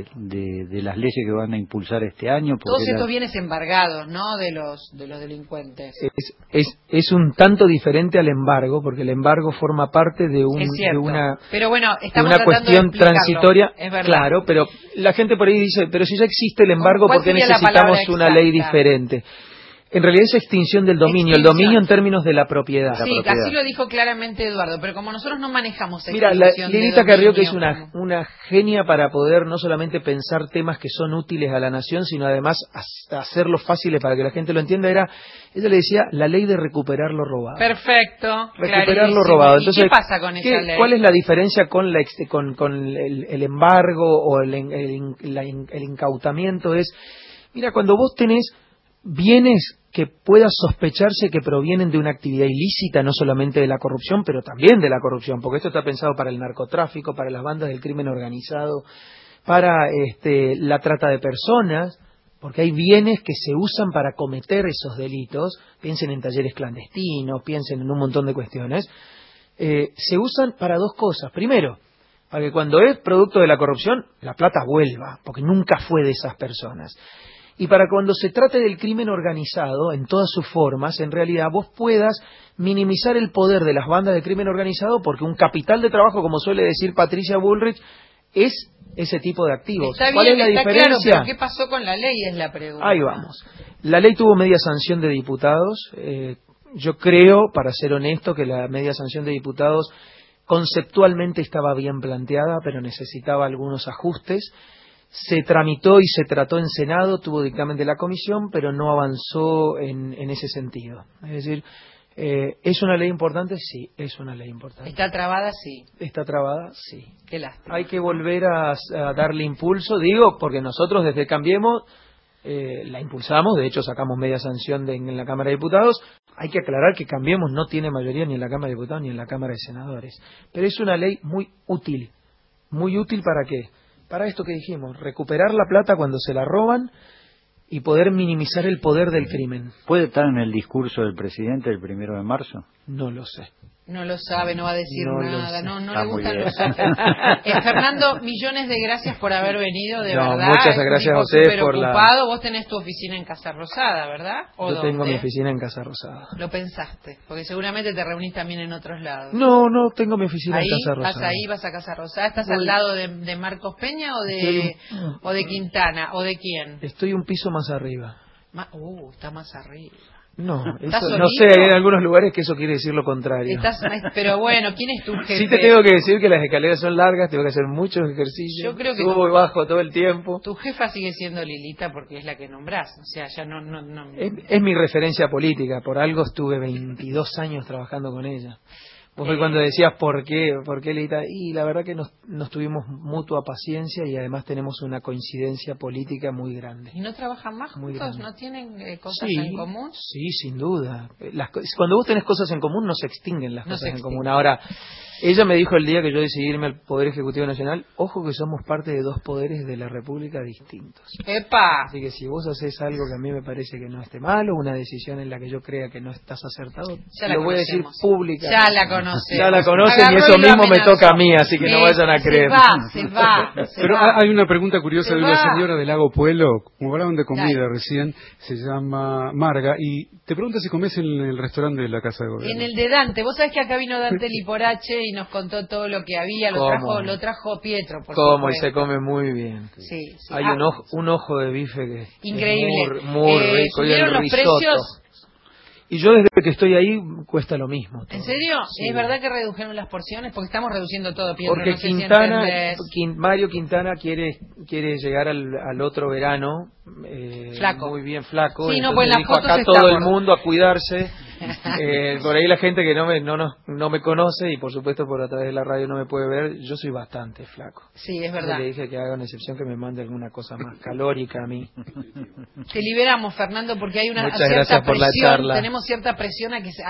[SPEAKER 3] de las leyes que van a impulsar este año.
[SPEAKER 1] Todos estos bienes embargados, ¿no? De los delincuentes.
[SPEAKER 4] Es un tanto diferente al embargo, porque el embargo forma parte de una,
[SPEAKER 1] pero bueno,
[SPEAKER 4] una cuestión transitoria. Claro, pero la gente por ahí dice, pero si ya existe el embargo, ¿por qué necesitamos una ley diferente? En realidad es extinción del dominio, el dominio en términos de la propiedad.
[SPEAKER 1] Sí, así lo dijo claramente Eduardo, pero como nosotros no manejamos
[SPEAKER 4] extinción de dominio... Mira, Lilita Carrió, que es una genia para poder no solamente pensar temas que son útiles a la nación, sino además hacerlos fáciles para que la gente lo entienda, ella le decía la ley de recuperar lo robado.
[SPEAKER 1] Perfecto,
[SPEAKER 4] recuperar lo robado. Entonces,
[SPEAKER 1] ¿qué pasa con esa ley?
[SPEAKER 4] ¿Cuál es la diferencia con el embargo o el incautamiento? Mira, cuando vos tenés bienes que pueda sospecharse que provienen de una actividad ilícita, no solamente de la corrupción, pero también de la corrupción, porque esto está pensado para el narcotráfico, para las bandas del crimen organizado, para la trata de personas, porque hay bienes que se usan para cometer esos delitos, piensen en talleres clandestinos, piensen en un montón de cuestiones, se usan para 2 cosas. Primero, para que cuando es producto de la corrupción, la plata vuelva, porque nunca fue de esas personas. Y para cuando se trate del crimen organizado, en todas sus formas, en realidad vos puedas minimizar el poder de las bandas de crimen organizado, porque un capital de trabajo, como suele decir Patricia Bullrich, es ese tipo de activos.
[SPEAKER 1] ¿Cuál es la diferencia? Claro, pero ¿qué pasó con la ley? Es la pregunta.
[SPEAKER 4] Ahí vamos. La ley tuvo media sanción de diputados. Yo creo, para ser honesto, que la media sanción de diputados conceptualmente estaba bien planteada, pero necesitaba algunos ajustes. Se tramitó y se trató en Senado, tuvo dictamen de la comisión, pero no avanzó en ese sentido. Es decir, ¿es una ley importante? Sí, es una ley importante.
[SPEAKER 1] ¿Está trabada? Sí.
[SPEAKER 4] ¿Está trabada? Sí.
[SPEAKER 1] Qué lástima.
[SPEAKER 4] Hay que volver a darle impulso, digo, porque nosotros desde Cambiemos la impulsamos, de hecho sacamos media sanción en la Cámara de Diputados. Hay que aclarar que Cambiemos no tiene mayoría ni en la Cámara de Diputados ni en la Cámara de Senadores. Pero es una ley muy útil. ¿Muy útil para qué? Para esto que dijimos, recuperar la plata cuando se la roban y poder minimizar el poder del crimen.
[SPEAKER 3] ¿Puede estar en el discurso del presidente el 1 de marzo?
[SPEAKER 4] No lo sé.
[SPEAKER 1] No lo sabe, no va a decir nada, no le gustan
[SPEAKER 3] bien.
[SPEAKER 1] los ojos. Fernando, millones de gracias por haber venido, de verdad.
[SPEAKER 4] Muchas gracias a ustedes por
[SPEAKER 1] ocupado. Vos tenés tu oficina en Casa Rosada, ¿verdad?
[SPEAKER 4] Yo tengo mi oficina en Casa Rosada.
[SPEAKER 1] Lo pensaste, porque seguramente te reunís también en otros lados.
[SPEAKER 4] No, tengo mi oficina en Casa Rosada.
[SPEAKER 1] ¿Vas ahí, vas a Casa Rosada? ¿Estás al lado de Marcos Peña o de Quintana? ¿O de quién?
[SPEAKER 4] Estoy un piso más arriba.
[SPEAKER 1] Está más arriba.
[SPEAKER 4] No sé, hay en algunos lugares que eso quiere decir lo contrario.
[SPEAKER 1] Pero bueno, ¿quién es tu jefe?
[SPEAKER 4] Sí te tengo que decir que las escaleras son largas, tengo que hacer muchos ejercicios.
[SPEAKER 1] Yo creo que
[SPEAKER 4] subo y bajo todo el tiempo.
[SPEAKER 1] Tu jefa sigue siendo Lilita porque es la que nombrás, o sea, ya no.
[SPEAKER 4] Es mi referencia política, por algo estuve 22 años trabajando con ella. Vos fue cuando decías ¿por qué Lilita? Y la verdad que nos tuvimos mutua paciencia y además tenemos una coincidencia política muy grande.
[SPEAKER 1] ¿Y no trabajan más
[SPEAKER 4] muy
[SPEAKER 1] juntos?
[SPEAKER 4] grande.
[SPEAKER 1] ¿No tienen cosas en común?
[SPEAKER 4] Sí, sin duda. Cuando vos tenés cosas en común no se extinguen las cosas en común. Ahora, ella me dijo el día que yo decidí irme al Poder Ejecutivo Nacional, ojo que somos parte de dos poderes de la República distintos.
[SPEAKER 1] ¡Epa!
[SPEAKER 4] Así que si vos haces algo que a mí me parece que no esté malo, una decisión en la que yo crea que no estás acertado, lo voy a decir pública.
[SPEAKER 1] Ya la conocemos.
[SPEAKER 4] Ya la conocen y eso mismo me toca a mí, así que no vayan a creer.
[SPEAKER 1] Se va.
[SPEAKER 5] Pero hay una pregunta curiosa de una señora del Lago Puelo, como hablaban de comida recién, se llama Marga, y te pregunta si comes en el restaurante de la Casa de Gobierno.
[SPEAKER 1] En el de Dante. Vos sabés que acá vino Dante Liporache y nos contó todo lo que había, lo trajo Pietro, por
[SPEAKER 4] supuesto. Y se come muy bien.
[SPEAKER 1] Sí.
[SPEAKER 4] Hay un ojo de bife que
[SPEAKER 1] increíble.
[SPEAKER 4] Es muy rico.
[SPEAKER 1] ¿Subieron los precios?
[SPEAKER 4] Y yo desde que estoy ahí cuesta lo mismo.
[SPEAKER 1] ¿En serio? Sí. ¿Es verdad que redujeron las porciones? Porque estamos reduciendo todo, Pietro.
[SPEAKER 4] Porque Mario Quintana quiere llegar al otro verano
[SPEAKER 1] flaco.
[SPEAKER 4] Muy bien flaco.
[SPEAKER 1] Sí, no, pues en las fotos
[SPEAKER 4] acá todo el mundo a cuidarse. Por ahí la gente que no me conoce y por supuesto por a través de la radio no me puede ver, yo soy bastante flaco.
[SPEAKER 1] Sí, es verdad.
[SPEAKER 4] Le dije que haga una excepción, que me mande alguna cosa más calórica a mí.
[SPEAKER 1] Te liberamos, Fernando, porque hay una
[SPEAKER 4] cierta presión.
[SPEAKER 1] Tenemos cierta presión a que